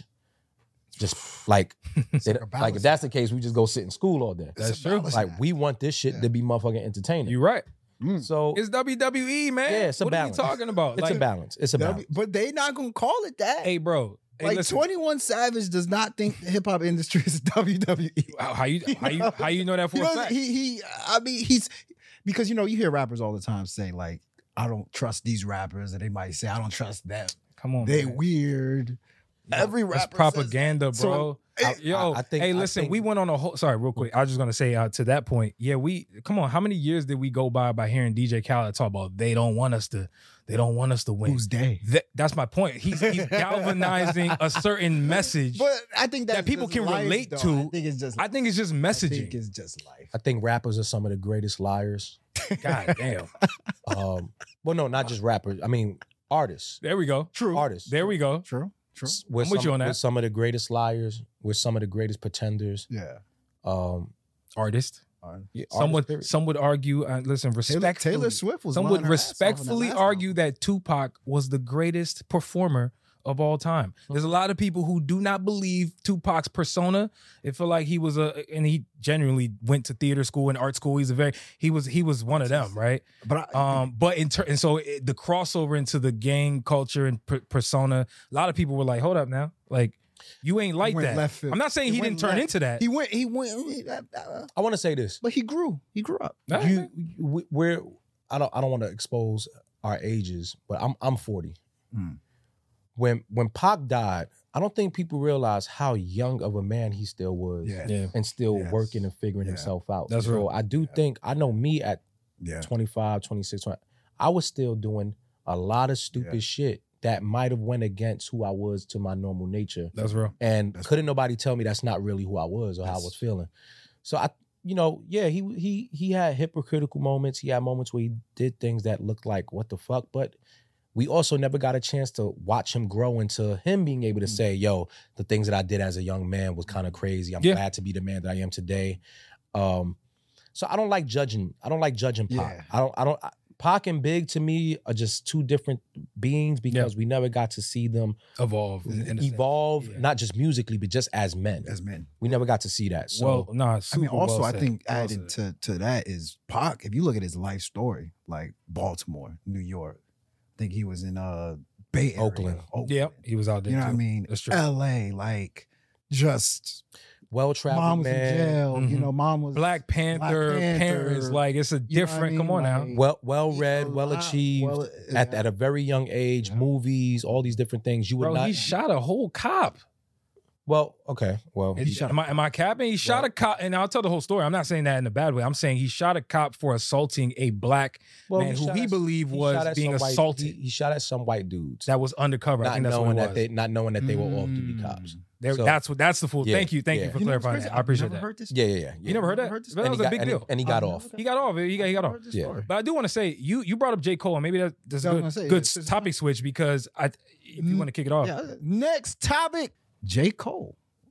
Just like, they, like a like balance. if that's the case, we just go sit in school all day. That's It's a true. balance. Like we want this shit Yeah. to be motherfucking entertaining. you're right. Mm. So It's W W E, man. Yeah, it's a what balance. are we talking about? it's like, a balance. It's a That'd balance. be- but they not gonna call it that. hey, bro. Hey, like listen, twenty-one Savage does not think the hip hop industry is W W E. how how you how you how you know that for He a doesn't- fact? He he. I mean, he's because you know you hear rappers all the time say like, I don't trust these rappers, and they might say I don't trust them. Come on, They man. weird. Every rapper That's says propaganda, that. So, bro. I- Yo, I think- hey, I listen, think- we went on a whole. Sorry, real quick. I was just gonna say uh, to that point. Yeah, we come on. How many years did we go by by hearing D J Khaled talk about they don't want us to, they don't want us to win. Who's they? That- that's my point. He's he's galvanizing a certain message. But I think that's That people just can life, relate though. to. I think it's just. I think it's just I messaging. think it's just life. I think rappers are some of the greatest liars. God damn. Um, well, no, not just rappers. I mean, artists. There we go. True. Artists. There we go. True. True. We're I'm with some, you on that. We're some of the greatest liars. We're some of the greatest pretenders. Yeah. Um, Artist. yeah, Some artists, would period. some would argue. Uh, listen, Taylor, respectfully. Taylor Swift was. Some blowing would her ass off in that respectfully last argue album. that Tupac was the greatest performer of all time. There's a lot of people who do not believe Tupac's persona. They feel like he was a, and he genuinely went to theater school and art school. He's a very, he was, he was one of them, right? But I, Um, but in turn, and so it, the crossover into the gang culture and per- persona, a lot of people were like, "Hold up, now, like you ain't like went that." left field. I'm not saying He he, went didn't turn left. into that. he went. He went. uh, I want to say this. But he grew. He grew up. Nah, You, we- we're. I don't. I don't want to expose our ages, but I'm. I'm forty. Mm. When when Pac died, I don't think people realize how young of a man he still was, Yeah. yeah, and still Yes. working and figuring Yeah. himself out. That's so real. I do think I know me at Yeah. twenty-five, twenty-six, twenty, I was still doing a lot of stupid Yeah. shit that might have went against who I was to my normal nature. that's real. And That's- couldn't nobody tell me that's not really who I was or how I That's- was feeling. So I, you know, yeah, he he he had hypocritical moments. He had moments where he did things that looked like what the fuck, but we also never got a chance to watch him grow into him being able to Mm. say, yo, the things that I did as a young man was kind of crazy. I'm Yeah. glad to be the man that I am today. Um, so I don't like judging. I don't like judging Pac. Yeah. I don't I don't I, Pac and Big to me are just two different beings because we never got to see them Evolve, in a sense. evolve, Yeah. not just musically, but just as men. As men. We never got to see that. So well, nah. I Super mean, also, well I said. think Well added said. to to that is Pac. If you look at his life story, like Baltimore, New York, I think he was in uh Bay Area, Oakland. Yeah, he was out there. You know what I too. mean? That's true. L A, like just well mom traveled was man. in jail. You Mhm. know, mom was Black Panther, Panther, parents, like it's a you know what I different. Come mean? on now. Like, Well, well read, a well lot- achieved, well, at, yeah. at a very young age, Yeah. movies, all these different things. You would Bro, not. he shot a whole cop. well, okay, well, Is- shot am, I, am I capping? He shot Well- a cop, and I'll tell the whole story. I'm not saying that in a bad way. I'm saying he shot a cop for assaulting a black well, man who shot he at- believed he was shot at being some white- assaulted. he, he shot at some white dudes, that was undercover. I not think that's what knowing it that was. they, not knowing that they were off duty Mm. cops. There- so- that's what. That's the full. Yeah, Thank you. Thank yeah. you for You know what's clarifying crazy? that. I appreciate I've never that. heard this Yeah, yeah, yeah. You never heard that? heard this That and was he a got, big and, deal. He, and he I've got never off. heard He got off. He got, he got I've off. heard this Yeah. story. But I do want to say you you brought up J. Cole, and maybe that, that's That's what I good. was gonna say. Good It's just- topic switch because I. If you want to kick it off, Yeah. Next topic: J. Cole.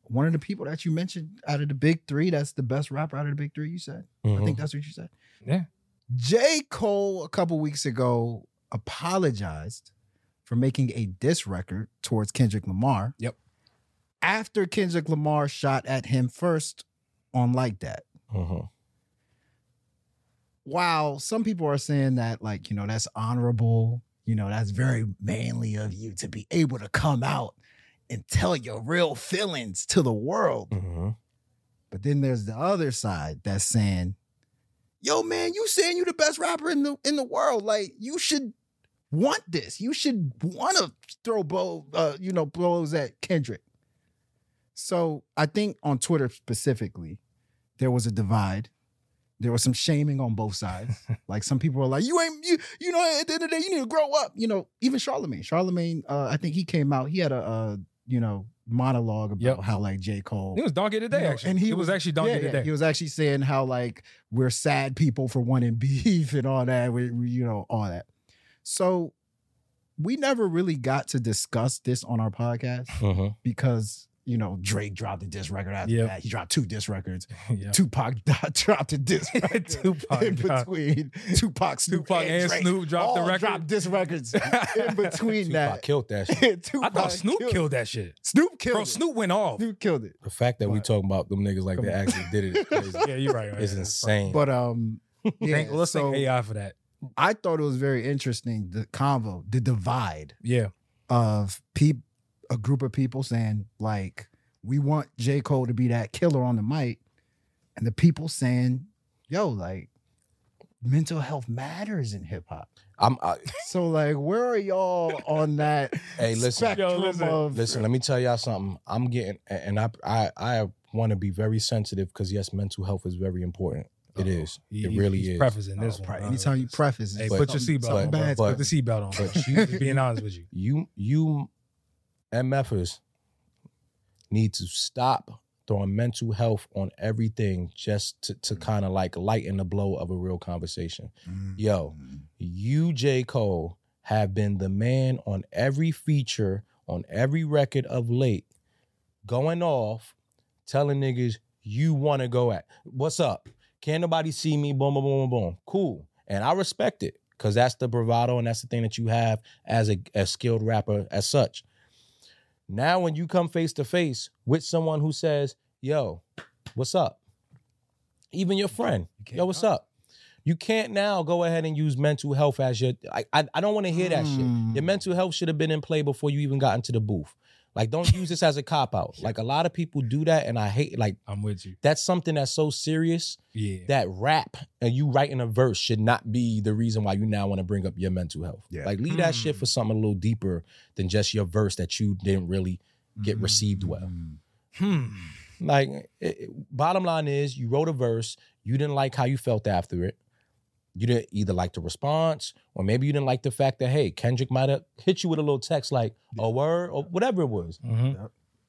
one of the people that you mentioned out of the big three, that's the best rapper out of the big three, you said? Mhm. I think that's what you said. Yeah. J. Cole, a couple weeks ago, apologized for making a diss record towards Kendrick Lamar. Yep. After Kendrick Lamar shot at him first on Like That. Mhm. While some people are saying that, like, you know, that's honorable, you know, that's very manly of you to be able to come out and tell your real feelings to the world. Mhm. But then there's the other side that's saying, yo, man, you saying you the best rapper in the in the world. Like, you should want this. You should want to throw blow, uh, you know, blows at Kendrick. So I think on Twitter specifically, there was a divide. There was some shaming on both sides. Like, some people were like, you ain't, you, you know, at the end of the day, you need to grow up. You know, even Charlemagne. Charlemagne, uh, I think he came out, he had a, uh, you know, monologue about Yep. how, like, J. Cole. It was Donkey Today, You know, actually. and he it was, was- actually Donkey yeah, yeah, Today. he was actually saying how, like, we're sad people for wanting beef and all that. We, we- you know, all that. So we never really got to discuss this on our podcast Mhm. because, you know, Drake dropped a diss record after Yep. that. He dropped two diss records. Yeah. Tupac dropped a diss record Tupac in dropped- between. Tupac, Snoop, Tupac and Drake Snoop dropped the all record. dropped diss records in between Tupac that. killed that shit. Tupac I thought Snoop killed, that shit. Snoop killed Bro, it. Snoop went off. Snoop killed it. The fact that we But- talking about them niggas like Come they on. actually did it is crazy. Yeah, you're right. right. It's insane. But um, yeah, Thank, let's so thank A I for that. I thought it was very interesting, the convo, the divide Yeah. of peop- a group of people saying, like, we want J. Cole to be that killer on the mic, and the people saying, yo, like, mental health matters in hip hop. I'm I, So, like, where are y'all on that hey, listen. spectrum Yo, listen. of Listen, let me tell y'all something. I'm getting, and I I I want to be very sensitive because yes, mental health is very important. It Uh-oh. is. He- It he- really he's is. prefacing this Oh, one. pre- anytime you preface, Hey, it's put your something- seatbelt something on, bad's bro. but- Put the seatbelt on. but you- Just being honest with you. You you MFers need to stop throwing mental health on everything just to, to kind of like lighten the blow of a real conversation. Mm. Yo, you, J. Cole, have been the man on every feature, on every record of late, going off, telling niggas you want to go at. What's up? Can't nobody see me? Boom, boom, boom, boom, boom. Cool. And I respect it because that's the bravado and that's the thing that you have as a, a skilled rapper as such. Now, when you come face to face with someone who says, yo, what's up? Even your friend, can't yo, what's not. up? You can't now go ahead and use mental health as your, I, I, I don't want to hear that shit. Mm. Your mental health should have been in play before you even got into the booth. Like, don't use this as a cop-out. Like, a lot of people do that, and I hate, like, I'm with you. that's something that's so serious Yeah. that rap and you writing a verse should not be the reason why you now want to bring up your mental health. Yeah. Like, leave that shit Hmm. for something a little deeper than just your verse that you didn't really get received well. Mm. Hmm. Like, it, it- bottom line is, you wrote a verse, you didn't like how you felt after it. You didn't either like the response, or maybe you didn't like the fact that, hey, Kendrick might have hit you with a little text like a word or whatever it was. Mhm.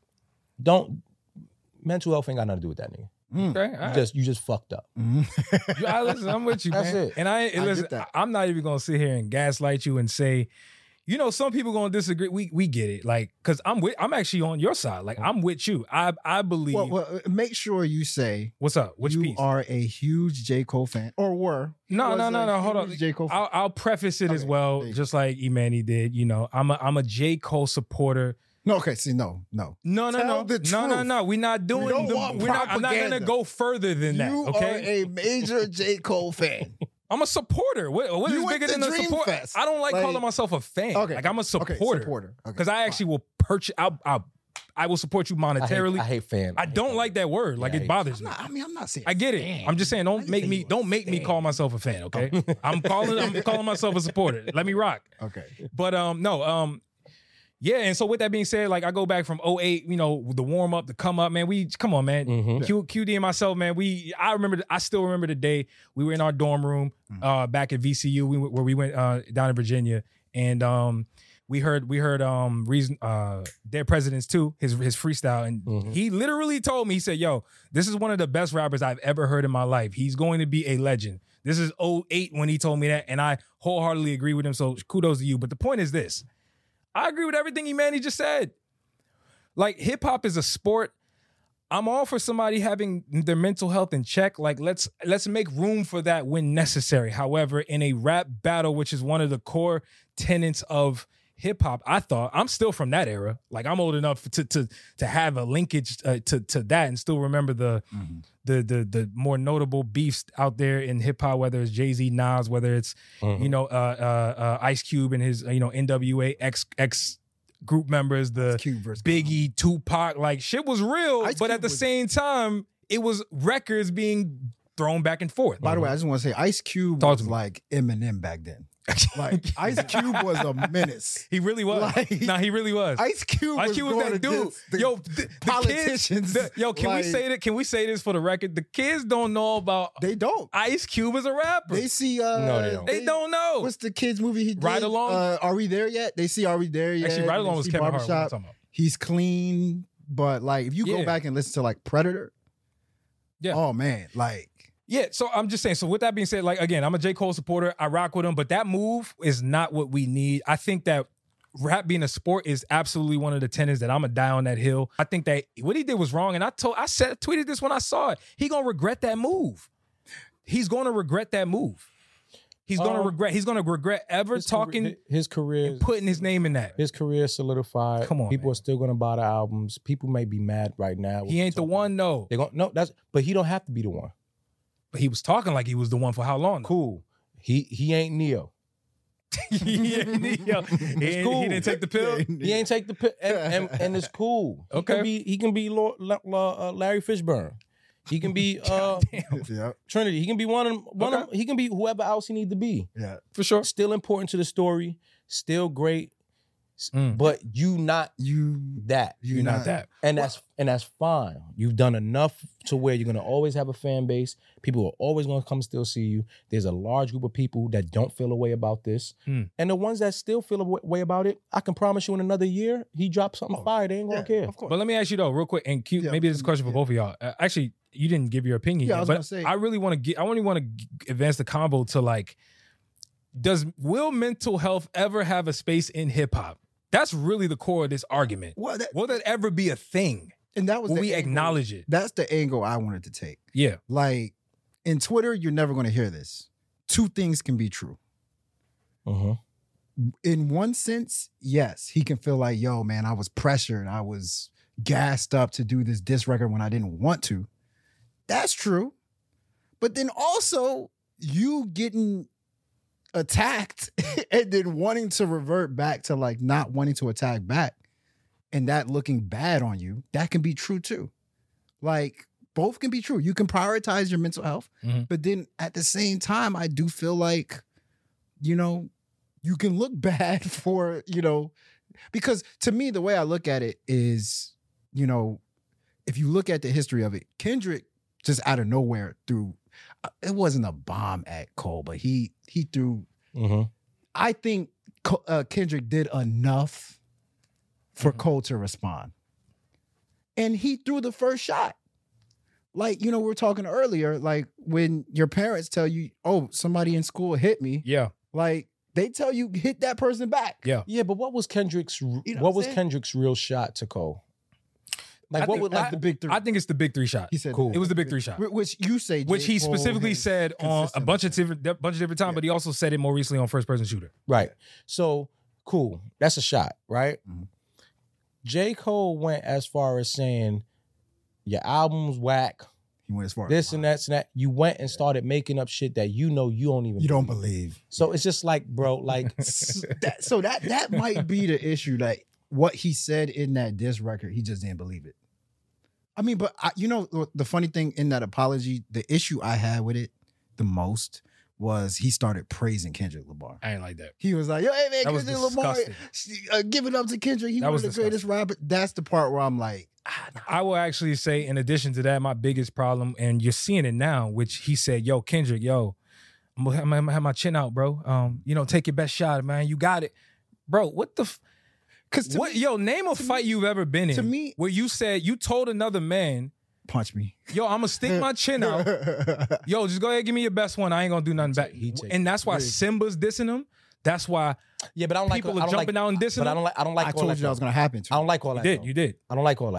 Don't, mental health ain't got nothing to do with that nigga. Mm. Okay. all You right. just, you just fucked up. Mm. You- I, listen, I'm with you, That's man. it. And I, I get listen, that. I'm not even gonna sit here and gaslight you and say, you know, some people gonna disagree. We we get it, like, cause I'm with, I'm actually on your side. Like, I'm with you. I I believe. Well, well, make sure you say What's up? Which you piece? are a huge J. Cole fan, or were. No, was no, a no, no. Hold on. huge J. Cole fan. I'll, I'll preface it as Okay, well, there you just like Imani did. You know, I'm a I'm a J. Cole supporter. No, okay, see, no, no. No, no, Tell no, the no, no, truth. no. We're not doing. We don't the, want we're not, I'm not gonna propaganda. go further than that. You Okay, are a major J. Cole fan. I'm a supporter. What, what You is went bigger to than a Dream support? Fest. I don't like, Like- calling myself a fan. Okay, Like, I'm a Okay, supporter. supporter. Okay, Because I actually will purchase. I, I I will support you I hate, monetarily. I hate fan. I hate don't fan. like that word. Like, Yeah, I it hate- bothers I'm me. not, I mean, I'm not saying. I get it. fan. I'm just saying, I don't didn't make say me you don't a make me fan. call myself a fan. Okay, I'm calling I'm calling myself a supporter. Let me rock. Okay. But um, no, um, yeah. And so with that being said, like, I go back from oh eight, you know, the warm up, the come up, man. We come on, man. Mhm. Q, QD and myself, man. We I remember, I still remember the day we were in our dorm room, uh, back at V C U, we, where we went uh down in Virginia, and um. We heard we heard um reason uh Dead Presidents two, his his freestyle, and Mhm. he literally told me, he said, yo, this is one of the best rappers I've ever heard in my life. He's going to be a legend. This is oh eight when he told me that, and I wholeheartedly agree with him. So kudos to you. But the point is this. I agree with everything Imani just said. Like, hip hop is a sport I'm all for somebody having their mental health in check. Like let's let's make room for that when necessary. However, in a rap battle, which is one of the core tenets of hip hop, I thought I'm still from that era. Like I'm old enough to to to have a linkage uh, to to that and still remember the mm-hmm. the the the more notable beefs out there in hip hop, whether it's Jay-Z, Nas, whether it's mm-hmm. you know uh, uh, uh, Ice Cube and his you know N W A X X group members, the Biggie, Tupac, like shit was real, Ice but Cube at the was... same time, it was records being thrown back and forth. By the way, I just want to say Ice Cube Talk was like Eminem back then. Like Ice Cube was a menace. He really was. Like, nah, he really was. Ice Cube Ice Cube was, was that dude. The yo, the, the politicians. Kids, the, yo, can like, we say that? Can we say this for the record? The kids don't know about. They don't. Ice Cube is a rapper. They see. Uh, no, they don't. They, they don't know. What's the kids movie he did? Ride Along. Uh, Are We There Yet? They see Are We There Yet? Actually, Ride Along was Kevin Hart. What I'm talking about. He's clean, but like if you yeah. go back and listen to like Predator. Yeah. Oh man, like. Yeah, so I'm just saying, so with that being said, like, again, I'm a J. Cole supporter. I rock with him, but that move is not what we need. I think that rap being a sport is absolutely one of the tenets that I'm going to die on that hill. I think that what he did was wrong, and I told, I said, tweeted this when I saw it. He going to regret that move. He's going to regret that move. He's going to um, regret, he's going to regret ever his talking, career, his career, and putting his name in that. His career solidified. Come on, people man. are still going to buy the albums. People may be mad right now. He ain't the one, no. They're gonna, no, that's, but he don't have to be the one. But he was talking like he was the one for how long? Cool. He he ain't Neo. he ain't Neo. He, ain't, cool. he didn't take the pill. He ain't take the pill, and, and, and it's cool. He okay. Can be, he can be Lord, uh, Larry Fishburne. He can be uh, yep. Trinity. He can be one of one okay. of he can be whoever else he need to be. Yeah, for sure. Still important to the story. Still great. Mm. But you not you that you're not, not that, and that's and that's fine. You've done enough to where you're gonna always have a fan base. People are always gonna come still see you. There's a large group of people that don't feel a way about this, mm. and the ones that still feel a way about it, I can promise you, in another year, he drops something oh, fire. They ain't gonna yeah, care. Of course. But let me ask you though, real quick, and cute. Yeah, maybe this is a question yeah. for both of y'all. Uh, actually, you didn't give your opinion, yeah, yet, I was but gonna say, I really want to get. I only want to advance the combo to like, does will mental health ever have a space in hip hop? That's really the core of this argument. Well, that, Will that ever be a thing? And that was Will the we angle, acknowledge it? That's the angle I wanted to take. Yeah. Like in Twitter, you're never going to hear this. Two things can be true. Uh-huh. In one sense, yes, he can feel like, yo, man, I was pressured. I was gassed up to do this diss record when I didn't want to. That's true. But then also, you getting attacked and then wanting to revert back to like not wanting to attack back and that looking bad on you, that can be true too. Like both can be true. You can prioritize your mental health, mm-hmm. but then at the same time, I do feel like, you know, you can look bad for, you know, because to me, the way I look at it is, you know, if you look at the history of it, Kendrick just out of nowhere threw, it wasn't a bomb at Cole, but he he threw. Mm-hmm. I think uh, Kendrick did enough for mm-hmm. Cole to respond, and he threw the first shot. Like, you know, we were talking earlier, like when your parents tell you, "Oh, somebody in school hit me." Yeah, like they tell you hit that person back. Yeah, yeah. But what was Kendrick's? You know what, what was saying? Kendrick's real shot to Cole? Like I what think, would like I, the big three? I think it's the big three shot. He said cool. It was the big three shot, which you say, J. which he Cole specifically said on a bunch of different, bunch of different times. Yeah. But he also said it more recently on First Person Shooter. Right. So cool. That's a shot, right? Mm-hmm. J. Cole went as far as saying your album's whack. He went as far this as and that and that. You went and started making up shit that you know you don't even. You believe. don't believe. So it's just like, bro, like that, so that that might be the issue. That what he said in that diss record, he just didn't believe it. I mean, but I, you know, the funny thing in that apology, the issue I had with it the most was he started praising Kendrick Lamar. I ain't like that. He was like, yo, hey man, that Kendrick Lamar, uh, give it up to Kendrick. He that was, was the greatest rapper. That's the part where I'm like, ah, nah. I will actually say, in addition to that, my biggest problem, and you're seeing it now, which he said, yo, Kendrick, yo, I'm gonna, I'm gonna have my chin out, bro. Um, you know, take your best shot, man. You got it. Bro, what the f- Cause what, me, yo, name a fight me, you've ever been in to me, where you said you told another man, punch me. Yo, I'm gonna stick my chin out. Yo, just go ahead, give me your best one. I ain't gonna do nothing back. And that's why Simba's dissing him. That's why yeah, but I don't people like, are I don't jumping like, out and dissing but him. I don't like. I don't like. I all told that you that was gonna happen. Too. I don't like all that. You did. Though. You did. I don't like all that.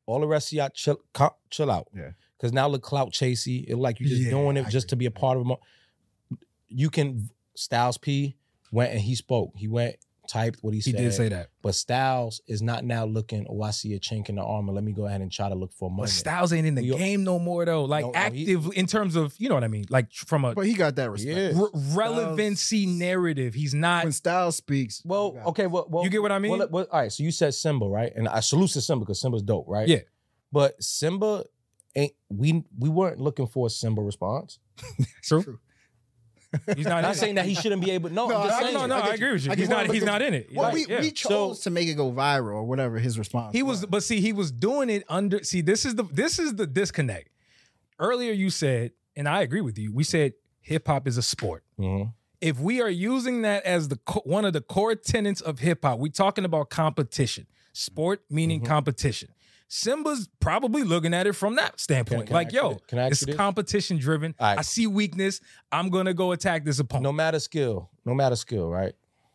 all the rest of y'all chill, co- chill out. Yeah. Because now look clout chasey. It like you just Yeah, doing it I just to agree. be a part of it. You can, Styles P went and he spoke. He went, typed what he, He said. did say that. But Styles is not now looking, oh, I see a chink in the armor. Let me go ahead and try to look for a But moment. Styles ain't in the We- game no more though. Like No, no, he- active in terms of, you know what I mean? Like from a But he got that respect. Yeah. re- relevancy narrative. He's not. When Styles speaks, Well, you got- okay, well, well, You get what I mean? Well, well, all right, so you said Simba, right? And I salute to Simba because Simba's dope, right? Yeah. But Simba ain't we we weren't looking for a Simba response. True. True. He's not. I'm in not it. saying that he shouldn't be able. No, No, I'm just I- saying. No, no, I get I agree with you. I He's get not. what- He's not in it. Well, Like, we, yeah. we chose So- to make it go viral or whatever his response. He was, but see, he was doing it under. See, this is the this is the disconnect. Earlier, you said, and I agree with you. We said hip hop is a sport. Mhm. If we are using that as the co- one of the core tenets of hip hop, we're talking about competition. Sport meaning Mhm. competition. Simba's probably looking at it from that standpoint. Can I like, ask you yo, this? Can I ask it's you this? competition driven. All right. I see weakness. I'm gonna go attack this opponent. No matter skill, no matter skill, right?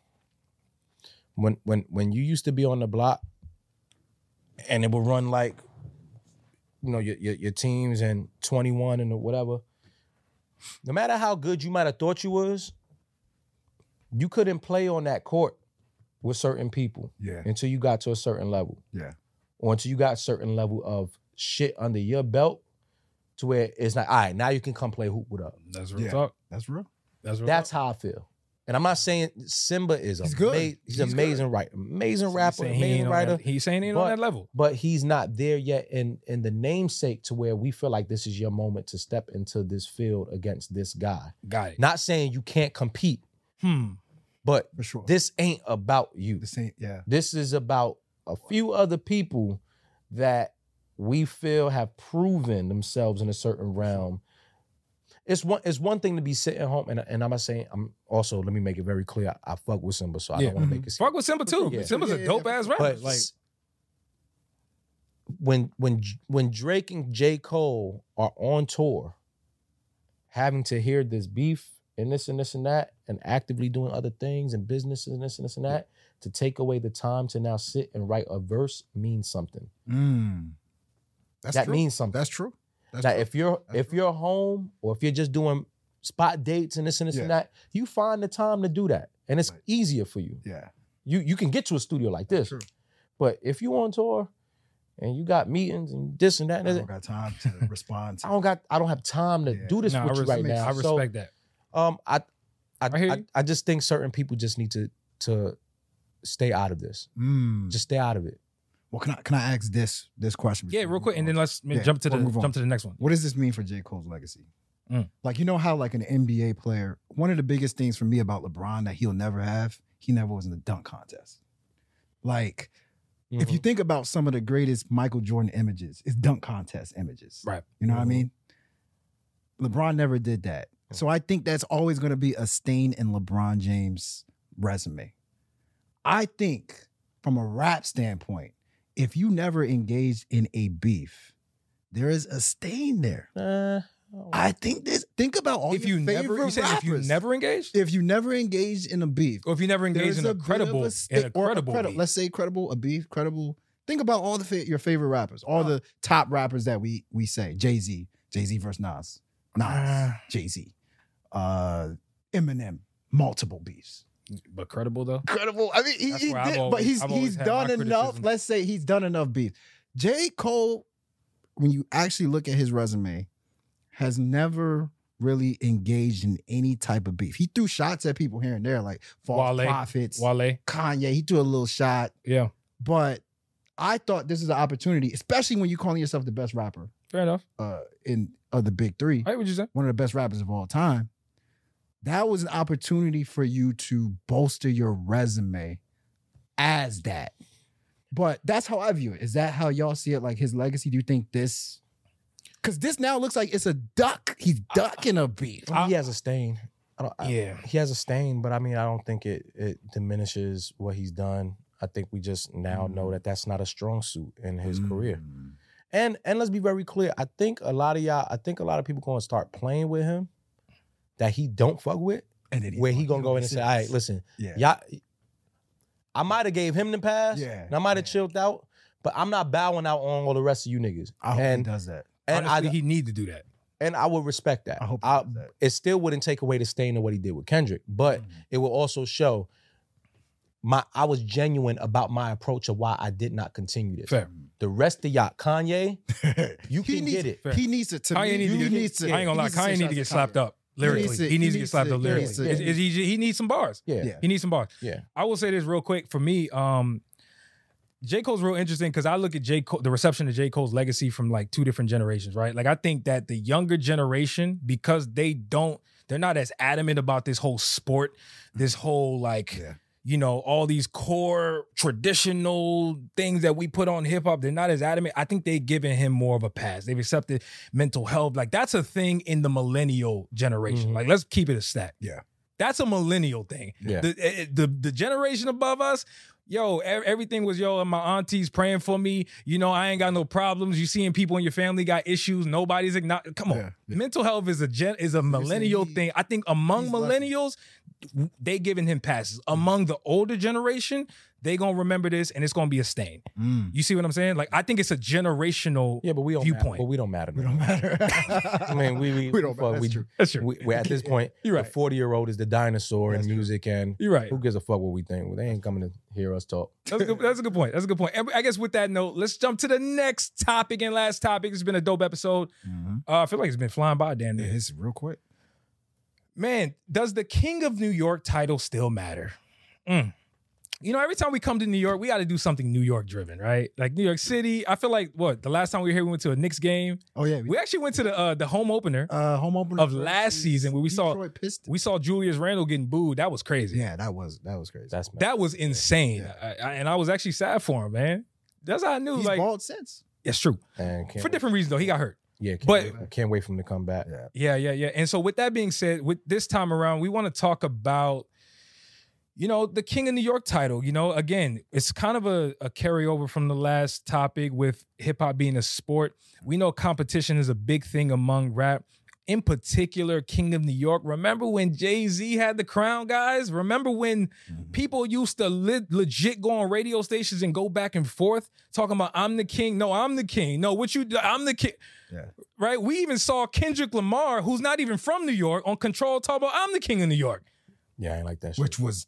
When when when you used to be on the block, and it would run like, you know, your your, your teams and twenty-one and whatever. No matter how good you might have thought you was, you couldn't play on that court with certain people Yeah. until you got to a certain level, Yeah. or until you got a certain level of shit under your belt, to where it's like, all right, now you can come play hoop with us. That's real Yeah. talk. That's real. That's real That's talk. how I feel. And I'm not saying Simba is He's a good. He's, He's an amazing writer, amazing He's rapper, saying he amazing ain't on writer. that- He's saying he ain't But- on that level. But he's not there yet in in the namesake to where we feel like this is your moment to step into this field against this guy. Got it. Not saying you can't compete, Hmm. but For sure. this ain't about you. the same. Yeah. This is about a few other people that we feel have proven themselves in a certain realm. It's one it's one thing to be sitting home, and, and I'm not saying, I'm also, let me make it very clear, I, I fuck with Simba, so I Yeah. don't want to Mhm. make it Fuck with Simba too. Yeah. Simba's Yeah, a yeah, dope yeah, ass for rapper. But Like, when when when Drake and J. Cole are on tour, having to hear this beef and this and this and that, and actively doing other things and businesses and this and this and that, to take away the time to now sit and write a verse means something. Mm. That's that true. means something. That's true. That's Now, true. if you're That's if true. you're home or if you're just doing spot dates and this and this and Yeah. that, you find the time to do that, and it's Right. easier for you. yeah. You you can get to a studio like this, True. but if you on tour and you got meetings and this and that, I and don't got time to respond to. I don't got I don't have time to Yeah. do this nah, I, with you res- right makes now. I So, respect that. um, I I I hear I, you. I just think certain people just need to to stay out of this. Mm. Just stay out of it. Well, can I can I ask this this question? Yeah, before real we quick, move and then on? let's Yeah, jump to the we'll move on. jump to the next one. What does this mean for J. Cole's legacy? Mm. Like, you know how like an N B A player, one of the biggest things for me about LeBron that he'll never have, he never was in the dunk contest. Like, if you Mhm. think about some of the greatest Michael Jordan images, it's dunk contest images. Right. You know what I Mhm. mean? LeBron never did that. So I think that's always going to be a stain in LeBron James' resume. I think from a rap standpoint, if you never engaged in a beef, there is a stain there. Uh, I think this. Think about all if your you never, favorite you said if you rappers. never engaged, if you never engaged in a beef, or if you never engaged there's in a, bit of credible, sti- in a or credible, credi- beef. let's say credible, a beef, credible. Think about all the fa- your favorite rappers, all Uh. the top rappers that we we say. Jay Z, Jay Z versus Nas, Nas, Uh. Jay Z, uh, Eminem, multiple beefs. but credible though. Credible. I mean, he, That's he where I've did, but always- he's I've always he's had done my enough. criticism. Let's say he's done enough beef. J. Cole, when you actually look at his resume, has never really engaged in any type of beef. He threw shots at people here and there, like false Wale. prophets, Wale, Kanye. He threw a little shot, yeah, but I thought this is an opportunity, especially when you're calling yourself the best rapper fair enough. uh, in of the big three, I what you say. one of the best rappers of all time. That was an opportunity for you to bolster your resume as that. But that's how I view it. Is that how y'all see it? Like his legacy? Do you think this? Because this now looks like it's a duck. He's ducking a beef. I mean, he has a stain. I don't, I- Yeah, he has a stain, but I mean, I don't think it it diminishes what he's done. I think we just now know that that's not a strong suit in his career. Mm. And and let's be very clear. I think a lot of y'all, I think a lot of people going to start playing with him that he don't fuck with. And then he's Where he he's gonna go in be and say, "All right, serious. listen, Yeah. y'all." I might have gave him the pass. Yeah, And I might have yeah. chilled out. but I'm not bowing out on all the rest of you niggas. I hope and he does that. and Honestly, I he need to do that. and I would respect that. I hope he I, does that. it still wouldn't take away the stain of what he did with Kendrick, but Mhm. it will also show my I was genuine about my approach of why I did not continue this. Fair. The rest of y'all, Kanye, you He can needs- get it. Fair. He needs to. to Kanye me, need to he get- needs to. I ain't gonna lie, he needs to Kanye say need to shots get at slapped Kanye. up lyrically. needs to- He needs to he get slapped needs up to- he lyrically. needs to- It's- it's- he, he needs some bars. Yeah. Yeah. He needs some bars. Yeah. I will say this real quick. For me, um, J. Cole's real interesting because I look at J. Cole, the reception of J. Cole's legacy from like two different generations, right? Like I think that the younger generation, because they don't, they're not as adamant about this whole sport, this whole like, Yeah. you know, all these core traditional things that we put on hip hop. They're not as adamant. I think they've given him more of a pass. They've accepted mental health. Like that's a thing in the millennial generation. Mhm. Like let's keep it a stat. Yeah. That's a millennial thing. Yeah. The, eh, the the generation above us, yo, e- everything was yo, and my aunties praying for me. You know, I ain't got no problems. You seeing people in your family got issues. Nobody's igno- Come on, Yeah. Yeah. mental health is a gen- is a millennial he- thing. I think among he's lucky. millennials, they giving him passes. Among the older generation, they gonna remember this, and it's gonna be a stain. Mm. You see what I'm saying? Like I think it's a generational. Yeah, but we don't Viewpoint. matter. But we don't matter. We now. don't matter. I mean, we we, We don't fuck, matter. we, That's true. That's true. we we're at this point. You're The right. forty year old is the dinosaur That's in true. music, and You're right. who gives a fuck what we think? Well, they ain't coming to hear us talk. That's a, good, that's a good point. That's a good point. And I guess with that note, let's jump to the next topic and last topic. It's been a dope episode. Mhm. Uh, I feel like it's been flying by, damn Yeah, near. it's real quick. Man, does the King of New York title still matter? Mm. You know, every time we come to New York, we got to do something New York driven, right? Like New York City. I feel like what the last time we were here, we went to a Knicks game. Oh yeah, we, We actually went to the uh, the home opener. uh, home opener of last versus season where we saw- Detroit Pistons. We saw Julius Randle getting booed. That was crazy. Yeah, that was that was crazy. That's That was insane. Yeah. I, I, and I was actually sad for him, man. That's how I knew. He's like, balled since. it's true and can't for different reasons though. He got hurt. Yeah, can't but- wait, can't wait for him to come back. Yeah. Yeah, yeah, yeah. And so with that being said, with this time around, we want to talk about, you know, the King of New York title. You know, again, it's kind of a, a carryover from the last topic with hip hop being a sport. We know competition is a big thing among rap. In particular, King of New York. Remember when Jay-Z had the crown, guys? Remember when Mhm. people used to le- legit go on radio stations and go back and forth talking about, I'm the king. No, I'm the king. No, what you do? I'm the king. Yeah. Right? We even saw Kendrick Lamar, who's not even from New York, on Control talk about, I'm the king of New York. Yeah, I ain't like that shit. Which was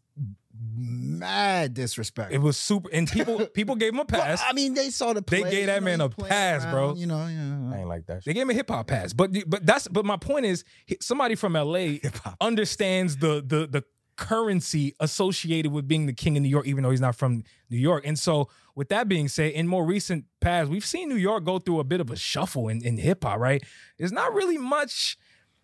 mad disrespect. It was super. And people people gave him a pass. I mean, they saw the play. They gave that you know, man he a playing pass, bro. around, You know, yeah. I ain't like that They shit. gave him a hip hop pass. But but that's but my point is he- somebody from L A Hip-hop. understands the the the currency associated with being the king of New York, even though he's not from New York. And so, with that being said, in more recent past, we've seen New York go through a bit of a shuffle in, in hip hop, right? There's not really much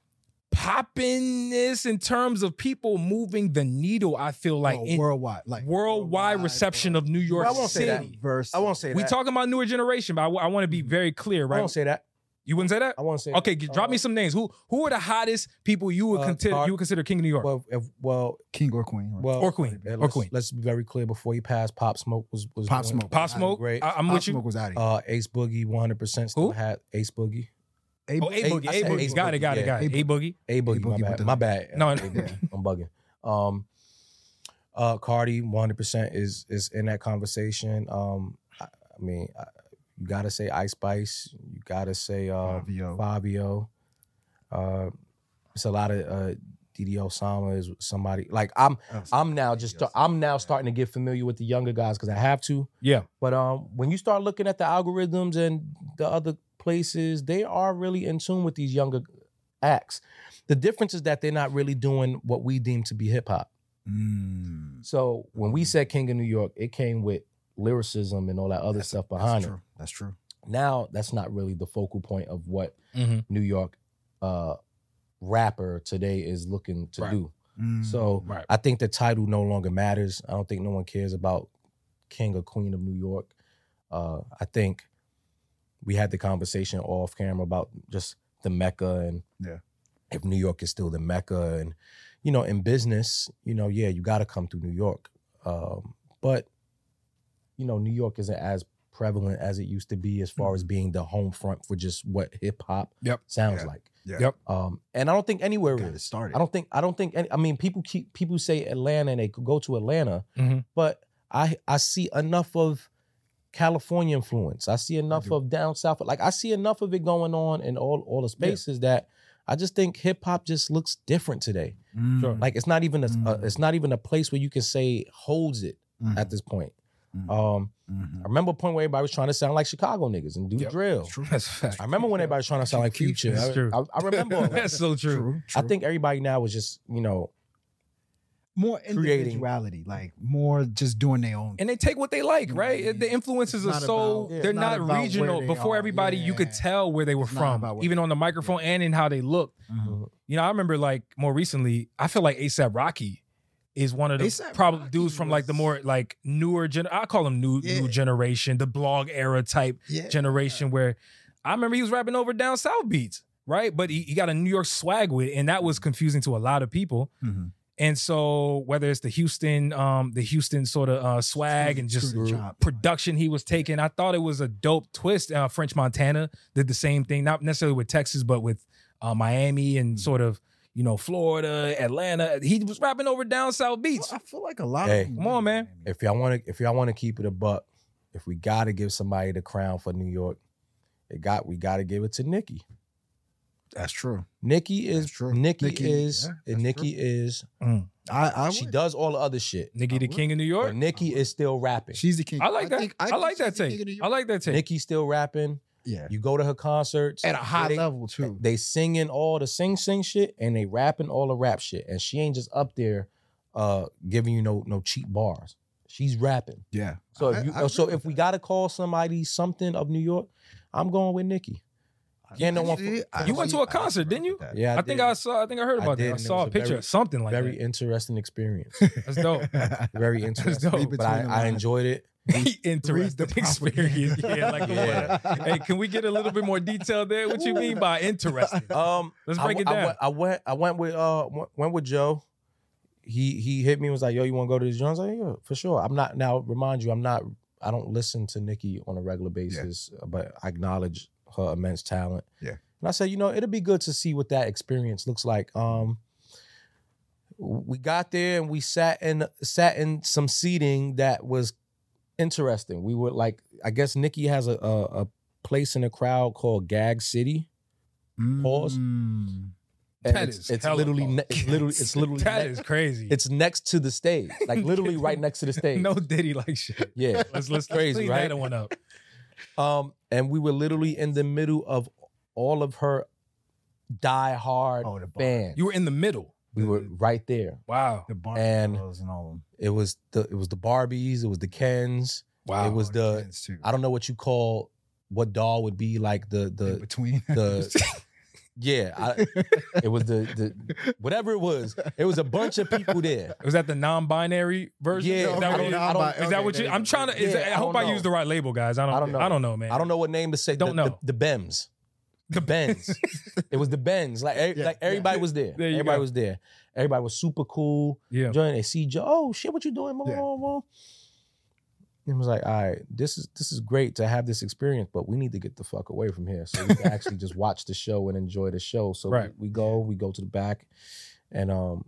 poppiness in terms of people moving the needle, I feel like, Oh, in worldwide, like worldwide reception bro. of New York Well, I won't say City. that. Versus, I won't say We that. talking about newer generation, but I, want to be very clear, I right? won't say that. You wouldn't say that? I won't say. Okay, that. drop me Uh, some names. Who who are the hottest people you would Uh, consider Card- you would consider King of New York Well, if, well, king or queen. Right? well, or Queen yeah, or let's, Queen? Let's be very clear. Before he passed, Pop Smoke was was Pop doing- Smoke. Pop Smoke. Great. I, I'm Pop with you. Smoke was out of here. Uh, Ace Boogie, one hundred percent still Who? had Ace Boogie. A- Oh, A A- Boogie, I A said Boogie's A got it, got it, Boogie, got it. yeah. A Boogie. A Boogie, my Boogie with bad. the- My bad. No, A no. Boogie. I'm bugging. Um, uh, Cardi, one hundred percent is is in that conversation. Um, I, I mean, I, you gotta say Ice Spice. You gotta say uh, Fabio. Fabio. Uh, it's a lot of uh, D D Osama is somebody like I'm. I'm now just start, I'm now starting to get familiar with the younger guys because I have to. Yeah. But um, when you start looking at the algorithms and the other places, they are really in tune with these younger acts. The difference is that they're not really doing what we deem to be hip hop. Mm. So when we said King of New York, it came with lyricism and all that other That's- stuff that's behind it. true. That's true. Now that's not really the focal point of what Mm-hmm. New York uh, rapper today is looking to Right. do. Mm. So Right. I think the title no longer matters. I don't think no one cares about King or Queen of New York. Uh, I think we had the conversation off camera about just the Mecca and Yeah. if New York is still the Mecca. And, you know, in business, you know, yeah, you got to come through New York. Um, but, you know, New York isn't as prevalent as it used to be as far as being the home front for just what hip hop Yep. sounds Yeah. like. Yeah. Yep. Um, and I don't think anywhere Got it is. started. I don't think I don't think any, I mean people keep people say Atlanta and they could go to Atlanta, Mhm. but I I see enough of California influence. I see enough I of down south. Like I see enough of it going on in all all the spaces yeah. that I just think hip hop just looks different today. Mm. Sure. Like it's not even a, Mm. a it's not even a place where you can say holds it Mm. at this point. Mm. Um, Mhm. I remember a point where everybody was trying to sound like Chicago niggas and do Yep. drill. True. That's a fact. I remember when everybody was trying to sound like Future. That's I, true. I, I remember all that. That's so true. True. I True. think everybody now is just, you know, more creating- individuality, like more just doing their own. And they take what they like, right? Yeah. The influences It's are not so about- yeah, they're it's not, not about regional. where they Before are. everybody, you could Yeah. tell where they were It's not from, about where even they on the microphone and in how they look. Mhm. You know, I remember like more recently, I feel like ASAP Rocky is one of the A$AP probably Rocky dudes from like the was- more like newer gen. I call them new Yeah. new generation, the blog era type Yeah. generation. Where I remember he was rapping over down south beats, right? But he, he got a New York swag with it, and that was confusing to a lot of people. Mhm. And so whether it's the Houston, um, the Houston sort of uh, swag and just Screw the chop. production he was taking, I thought it was a dope twist. Uh, French Montana did the same thing, not necessarily with Texas, but with uh, Miami and sort of, you know, Florida, Atlanta. He was rapping over down south beats. Well, I feel like a lot Hey. of them Come on, man. if y'all want to if y'all want to keep it a buck, if we got to give somebody the crown for New York, it got we got to give it to Nicki. That's true. Nicki is That's true. Nicki, Nicki, is yeah, and that's Nicki is Mm. I, I she would. does all the other shit. Nicki the would. King of New York. But Nicki is still rapping. She's the king. I like that. think- I, think like that she's the take. king of New I York. like that take. Nicki's still rapping. Yeah. You go to her concerts At a high they, level too. They singing all the sing sing shit and they rapping all the rap shit. And she ain't just up there uh giving you no no cheap bars. She's rapping. Yeah. So I- if you I so agree if with we that. gotta call somebody something of New York, I'm going with Nicki. Yeah, no one- Actually, I- You went to a I- concert, didn't you? that. Yeah, I, think did. I saw. I think I heard I about did, that. I and it saw was a a picture very- of something like Very that. interesting experience. That's dope. Very interesting. dope. But I, Between the I lines. enjoyed it. Interesting proper experience. game. Yeah, like Yeah. what? Hey, can we get a little bit more detail there? What you mean by interesting? Um, Let's I break it w- I down. went, I went. I went with. Uh, went- went with Joe. He he hit me and was like, "Yo, you want to go to this joint?" I was like, "Yeah, for sure." I'm not now. Remind you, I'm not. I don't listen to Nicki on a regular basis, but I acknowledge her immense talent. Yeah. And I said, you know, it'll be good to see what that experience looks like. Um, we got there and we sat in sat in some seating that was interesting. We were like, I guess Nicki has a a, a place in the crowd called Gag City. Pause. Mm. And That it's, is it's hella literally pause. ne- it's literally it's literally That ne- is crazy. it's next to the stage, like literally right next to the stage. no Diddy like shit. Yeah, Let's let's Crazy, clean right? that one up. um, and we were literally in the middle of all of her die-hard Oh, the bar. fans. You were in the middle. we were right there. Wow. The bar And- girls and all of them. It was the it was the Barbies, it was the Kens. Wow. It was Oh, the kids, too. I don't know what you call what doll would be like the in the between. the yeah. I, it was the the whatever it was. It was a bunch of people there. Was that the non-binary version? Yeah, Is that I what, don't- you- I don't- is that what you? I'm trying to. Is Yeah, that, I, I hope don't I know. use the right label, guys. I don't. I don't know. I don't know, man. I don't know what name to say. Don't the, know. the, the Bems. The Benz. It was the Benz. Like, every, Yeah, like everybody yeah. was there. There you everybody go. was there. Everybody was super cool. Yeah. Joining, they see Joe. Oh shit, what you doing? Blah, blah, Yeah. blah, blah. And was like, all right, this is this is great to have this experience, but we need to get the fuck away from here so we can actually just watch the show and enjoy the show. So Right. we, we go, we go to the back, and um,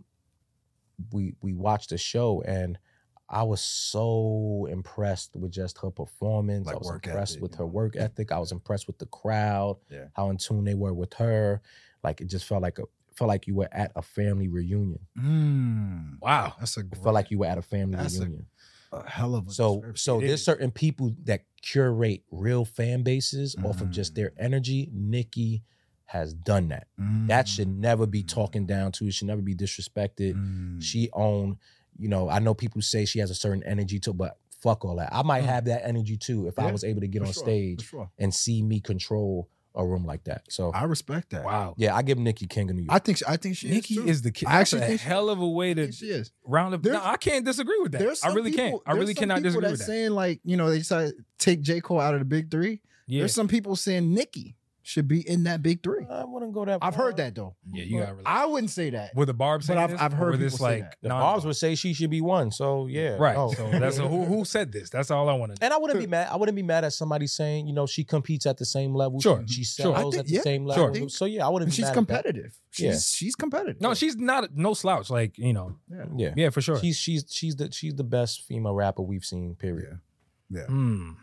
we we watch the show, and I was so impressed with just her performance. Like I was work impressed ethic, with you her know. work ethic. I was impressed with the crowd, Yeah. how in tune they were with her. Like it just felt like a felt like you were at a family reunion. Mm. Wow. That's a It great, felt like you were at a family That's a- reunion. a hell of a So description. so It there's is. certain people that curate real fan bases off of just Mm. their energy. Nicki has done that. That should never be talking down to. It should never be disrespected. Mm. She owned, you know, I know people say she has a certain energy to, but fuck all that. I might Mm. have that energy too if I Yeah, was able to get For on sure, stage for sure. and see me control a room like that. So I respect that. Wow. yeah, I give Nicki King of New York. I think she, I think she Nikki is, too. is the kid. I actually That's a think she- hell of a way I to think she is. round up. There's- No, I can't disagree with that. There's I some really people- can't. I there's really some cannot people disagree that's with that. saying like, you know, they decided to take J. Cole out of the big three. Yeah. There's some people saying Nicki should be in that big three. I wouldn't go that I've far. heard that though. Yeah, you got really. I wouldn't say that. With the Barb saying I've- this, I've or heard with this people say like that. The non- Barbs would say she should be one. So yeah. right. Oh. So that's a, who who said this. That's all I want to know. And I wouldn't be mad. I wouldn't be mad at somebody saying, you know, she competes at the same level. Sure. She, she Sure. sells I think- at the yeah, same sure. level. So yeah, I wouldn't be She's mad at competitive. She's Yeah. she's competitive. No, she's not no slouch. Like you know, Yeah. that. Yeah. yeah, for sure. She's she's she's the she's the best female rapper we've seen, period. Yeah. Hmm.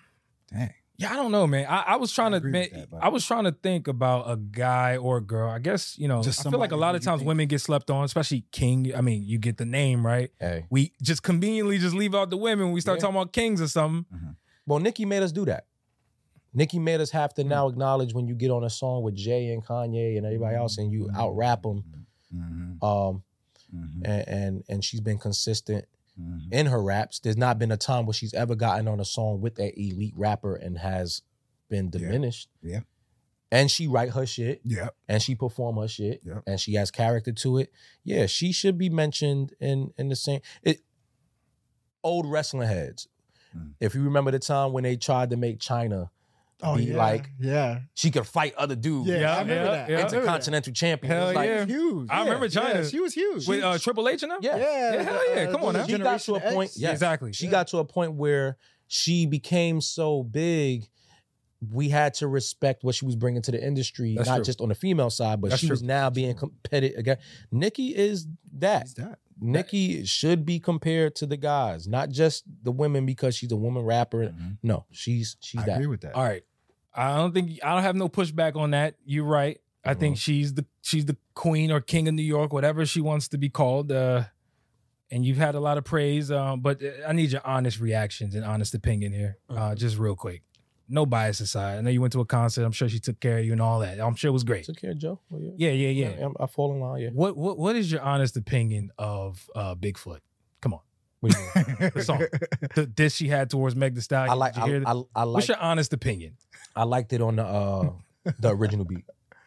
Dang. Yeah, I don't know, man. I, I was trying I to, agree man, with that, but- I was trying to think about a guy or a girl. I guess you know, Just I feel like a somebody lot who of you times think- women get slept on, especially King. I mean, you get the name right. Hey. We just conveniently just leave out the women when we start Yeah. talking about kings or something. Well, Nicki made us do that. Nicki made us have to now acknowledge when you get on a song with Jay and Kanye and everybody else and you out rap them. Mm-hmm. Um, Mm-hmm. and, and and she's been consistent Mm-hmm. in her raps. There's not been a time where she's ever gotten on a song with that elite rapper and has been diminished. Yeah. And she write her shit Yeah. and she perform her shit Yep. and she has character to it. Yeah, she should be mentioned in in the same it old wrestling heads. Mm. If you remember the time when they tried to make China Oh, be yeah. like yeah. she could fight other dudes. Yeah, Yeah, I remember yeah, that. yeah. I remember that. Intercontinental champion. Hell It's like, yeah. Huge. I yeah, remember China. Yeah, she was huge. With uh, Triple H and them. Yeah. yeah, Yeah, hell yeah. Come on now. She got to a Generation point. X. Yes. Exactly. She Yeah. got to a point where she became so big, we had to respect what she was bringing to the industry, That's not true. just on the female side, but That's she true. was now being competitive again. Nikki is that. She's that. Nikki should be compared to the guys, not just the women because she's a woman rapper. Mhm. No, she's she's I that. agree with that. All right. I don't think I don't have no pushback on that. You're right. I think Uh-huh. she's the she's the queen or king of New York, whatever she wants to be called. Uh, and you've had a lot of praise, um, but I need your honest reactions and honest opinion here, uh, just real quick. No bias aside. I know you went to a concert. I'm sure she took care of you and all that. I'm sure it was great. Took care of Joe. Oh, yeah. Yeah, yeah, yeah. I, I fall in line. Yeah. What what what is your honest opinion of uh, Bigfoot? Come on, What do you mean? the song, the diss she had towards Meg Thee Stallion. I like. Did you hear I, that? I, I like. What's your honest opinion? I liked it on the uh the original beat.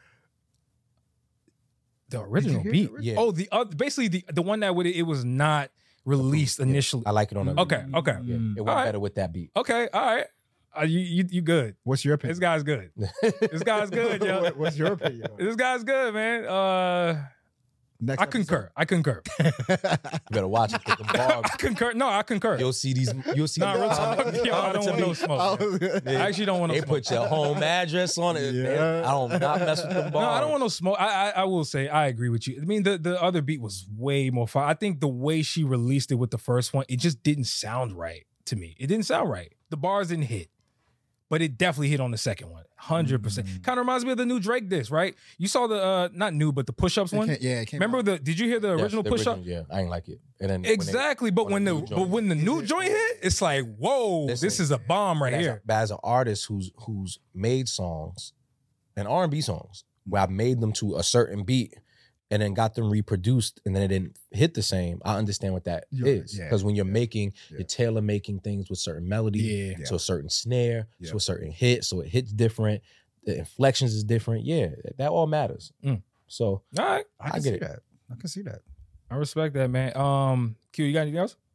The original hear beat. the Yeah. Oh, the other, basically the the one that would it was not released Yeah. initially. I like it on the Okay, okay, Yeah, it went Alright. better with that beat. okay, all right. Uh, you you you good? What's your This opinion? guy's good. This guy's good, yo. What- What's your opinion? This guy's good, man. Uh, Next I concur. I concur. You better watch it. 'Cause the bars, I concur. No, I concur. you'll see these. You'll see. Nah, these real comments. talk. Yo, I don't want no Comments smoke. man. They- I actually don't want no They smoke. put your home address on it. Yeah. I don't not mess with the bars. No, I don't want no smoke. I, I I will say I agree with you. I mean, the, the other beat was way more fun. I think the way she released it with the first one, it just didn't sound right to me. It didn't sound right. The bars didn't hit, but it definitely hit on the second one. Hundred percent. Mm. Kind of reminds me of the new Drake diss, right? You saw the uh not new, but the push-ups It one. came- yeah, it came Remember out. the? Did you hear the Yes, original the push-up? original, Yeah, I ain't like it. And then when they- Exactly, but when when the the new but joint when the new hit. joint hit, it's like, whoa, Listen, this is a bomb right but as, here. a, but as an artist who's who's made songs and R and B songs where I've made them to a certain beat and then got them reproduced and then it didn't hit the same, I understand what that You're- is. yeah, Because when you're yeah, making, yeah. you're tailor making things with certain melody, Yeah. Yeah. to a certain snare, Yeah. to a certain hit, so it hits different. The inflections is different. Yeah, that all matters. Mm. So All right, I can I see get it. that. I can see that. I respect that, man. Um, Q, you got anything else?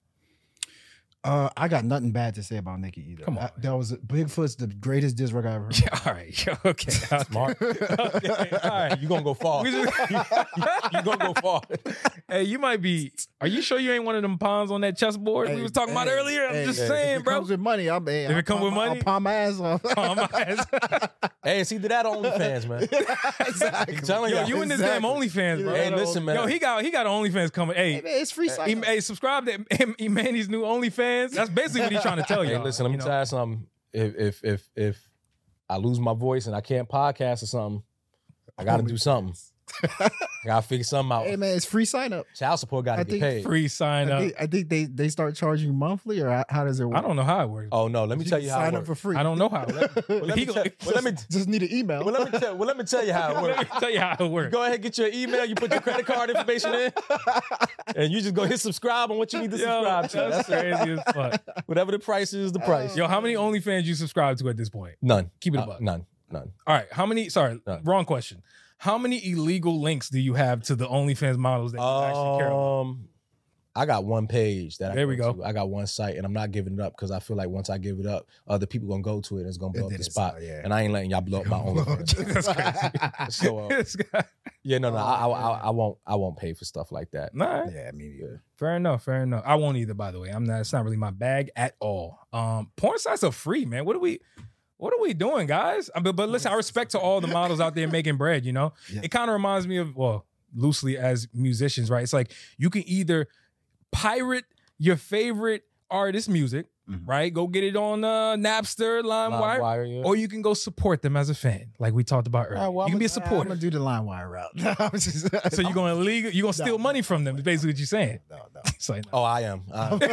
Uh, I got nothing bad to say about Nicki either. Come on, I- man. that was Bigfoot's the greatest diss record I ever heard. Yeah, all right. Yeah, okay. smart. Okay, all right. You gonna go far. We you just- gonna go far. Hey, you might be. Are you sure you ain't one of them pawns on that chessboard we Hey, was talking about hey, earlier? I'm hey, just if saying, it bro. comes with money, I'm. Hey, If it come with money? I'll palm my ass off. Oh, my ass. Hey, it's either that or OnlyFans, man. exactly. I'm telling Yo, you. you in this damn Exactly. OnlyFans, bro. Hey, listen, man. Yo, he got he got an OnlyFans coming. Hey, Hey, man, it's free. hey, hey, subscribe to M- Imani's new OnlyFans. That's basically what he's trying to tell you. Hey, listen, let me know? tell you something. If if if if I lose my voice and I can't podcast or something, I gotta do something. I gotta figure something out. Hey man, it's free sign up. Child support gotta I get think paid. Free sign I up. think, I think they they start charging monthly, or how- how does it work? I don't know how it works. Oh no, let me tell you how sign it up for works. free. I don't know how. Let, Well, let me he- tell- well, let me Just need an email. well, let me tell well, let me tell you how it let me works. tell you how it works. Go ahead, get your email, you put your credit card information in, and you just go hit subscribe on what you need to Yo, subscribe to. that's That's it. crazy as fuck. Whatever the price is, the price. Yo, how many OnlyFans you subscribe to at this point? None. Keep it a Uh, buck. none. None. All right. How many? Sorry, None. wrong question. How many illegal links do you have to the OnlyFans models that you actually care about? Um, I got one page that I There we go. to. I got one site, and I'm not giving it up because I feel like once I give it up, other people gonna go to it and it's gonna blow And up then the it's, spot. uh, yeah. And I ain't letting y'all blow up my own. That's crazy. So uh, This guy. yeah, no, no, I, I, Oh, I, I won't. I won't pay for stuff like that. Nah, Yeah, me neither. fair enough. Fair enough. I won't either. By the way, I'm not. It's not really my bag at all. Um, porn sites are free, man. What are we? What are we doing, guys? I mean, but listen, I respect to all the models out there making bread. You know, Yeah. it kind of reminds me of well, loosely as musicians, right? It's like you can either pirate your favorite artist music, Mhm. right? Go get it on uh, Napster, LimeWire, LimeWire, yeah. or you can go support them as a fan, like we talked about earlier. Ah, well, you can I'm be a a- I'm supporter. gonna do the LimeWire route. I'm just- So you're gonna legal, you're gonna steal No. money from them. Is basically what you're saying. No, no. It's like, Oh, I am.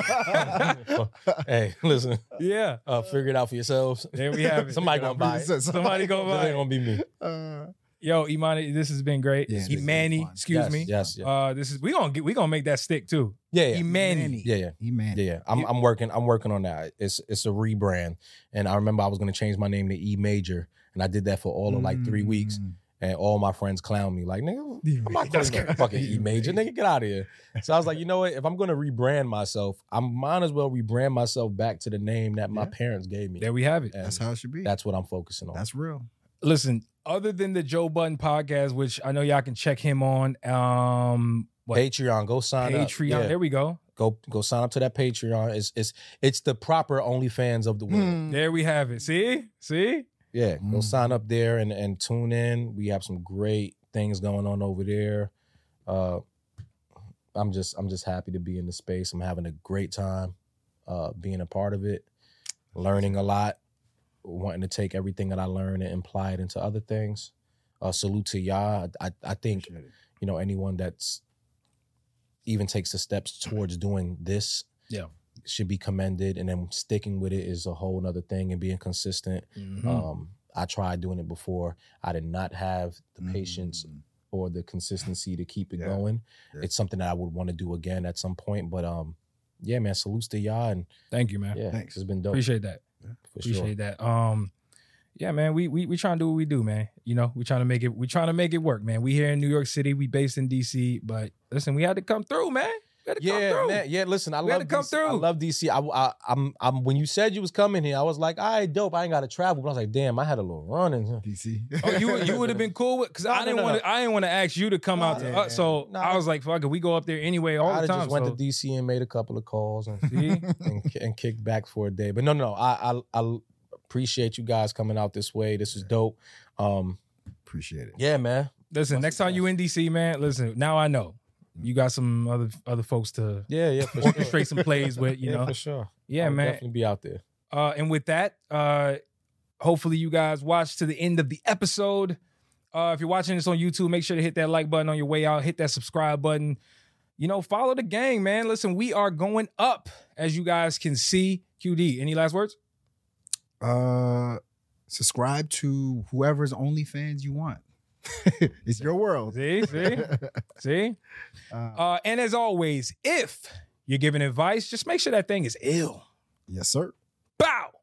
I- hey, listen, yeah, uh, figure it out for yourselves. there we have it. Somebody gonna buy it. Somebody gonna It buy ain't it. gonna be me. Uh, Yo, Imani, this has been great. Yeah, it's been Imani, fun. excuse yes, me. Yes, yeah. Uh, this is we gonna get we gonna make that stick too. yeah, yeah. Imani. Yeah, yeah. E-Man. Yeah, yeah. I'm You- I'm working I'm working on that. It's it's a rebrand. And I remember I was gonna change my name to E Major. And I did that for all of like three weeks. Mm. And all my friends clown me like, nigga, I'm not That's calling you fucking E Major. Nigga, get out of here. So I was like, you know what? If I'm gonna rebrand myself, I might as well rebrand myself back to the name that my Yeah. parents gave me. There we have it. And That's how it should be. that's what I'm focusing on. That's real. Listen, other than the Joe Budden podcast, which I know y'all can check him on, um, what Patreon, go sign up. Patreon. Yeah. There we go. Go go sign up to that Patreon. It's it's it's the proper OnlyFans of the world. Mm. There we have it. See, see. Yeah, go Mm. sign up there and, and tune in. We have some great things going on over there. Uh, I'm just I'm just happy to be in the space. I'm having a great time uh, being a part of it, learning a lot, wanting to take everything that I learn and apply it into other things. Uh, salute to y'all. I I think Appreciate it. you know anyone that's even takes the steps towards doing this. Yeah. Should be commended, and then sticking with it is a whole nother thing, and being consistent. Mhm. Um, I tried doing it before. I did not have the patience Mm. or the consistency to keep it Yeah. going. Yeah. It's something that I would want to do again at some point. But um, yeah, man, salutes to y'all, and Thank you, man. yeah, Thanks. it's been dope Appreciate that. for Appreciate sure. that. Um, yeah, man, we we we trying to do what we do, man. You know, we trying to make it. We trying to make it work, man. We here in New York City. We based in D C, but listen, we had to come through, man. We had to come Yeah, through. man. Yeah, listen, I We had love to come D C. I through. love D C. I, I, I'm, I'm. When you said you was coming here, I was like, all right, dope. I ain't got to travel. But I was like, damn, I had a little run in here. D C. Oh, you you would have been cool with because No, I no, didn't no, want no. to. I didn't want to ask you to come out to Yeah. us. So No. I was like, fuck it, we go up there anyway all I the time. just went so. to D C and made a couple of calls and, See? and, and kicked back for a day. But no, no, I, I, I appreciate you guys coming out this way. This is dope. Um, Appreciate it. yeah, man. Listen, next time you in D C, man. Listen, now I know you got some other other folks to Yeah, yeah, for sure. orchestrate some plays with. You yeah, know, for sure. yeah, I'll man. definitely be out there. Uh, and with that, uh, hopefully you guys watch to the end of the episode. Uh, if you're watching this on YouTube, make sure to hit that like button on your way out. Hit that subscribe button. You know, follow the gang, man. Listen, we are going up, as you guys can see. Q D, any last words? Uh, subscribe to whoever's OnlyFans you want. It's your world. See, see, see. Uh, Uh, and as always, if you're giving advice, just make sure that thing is ill. yes, sir. Bow.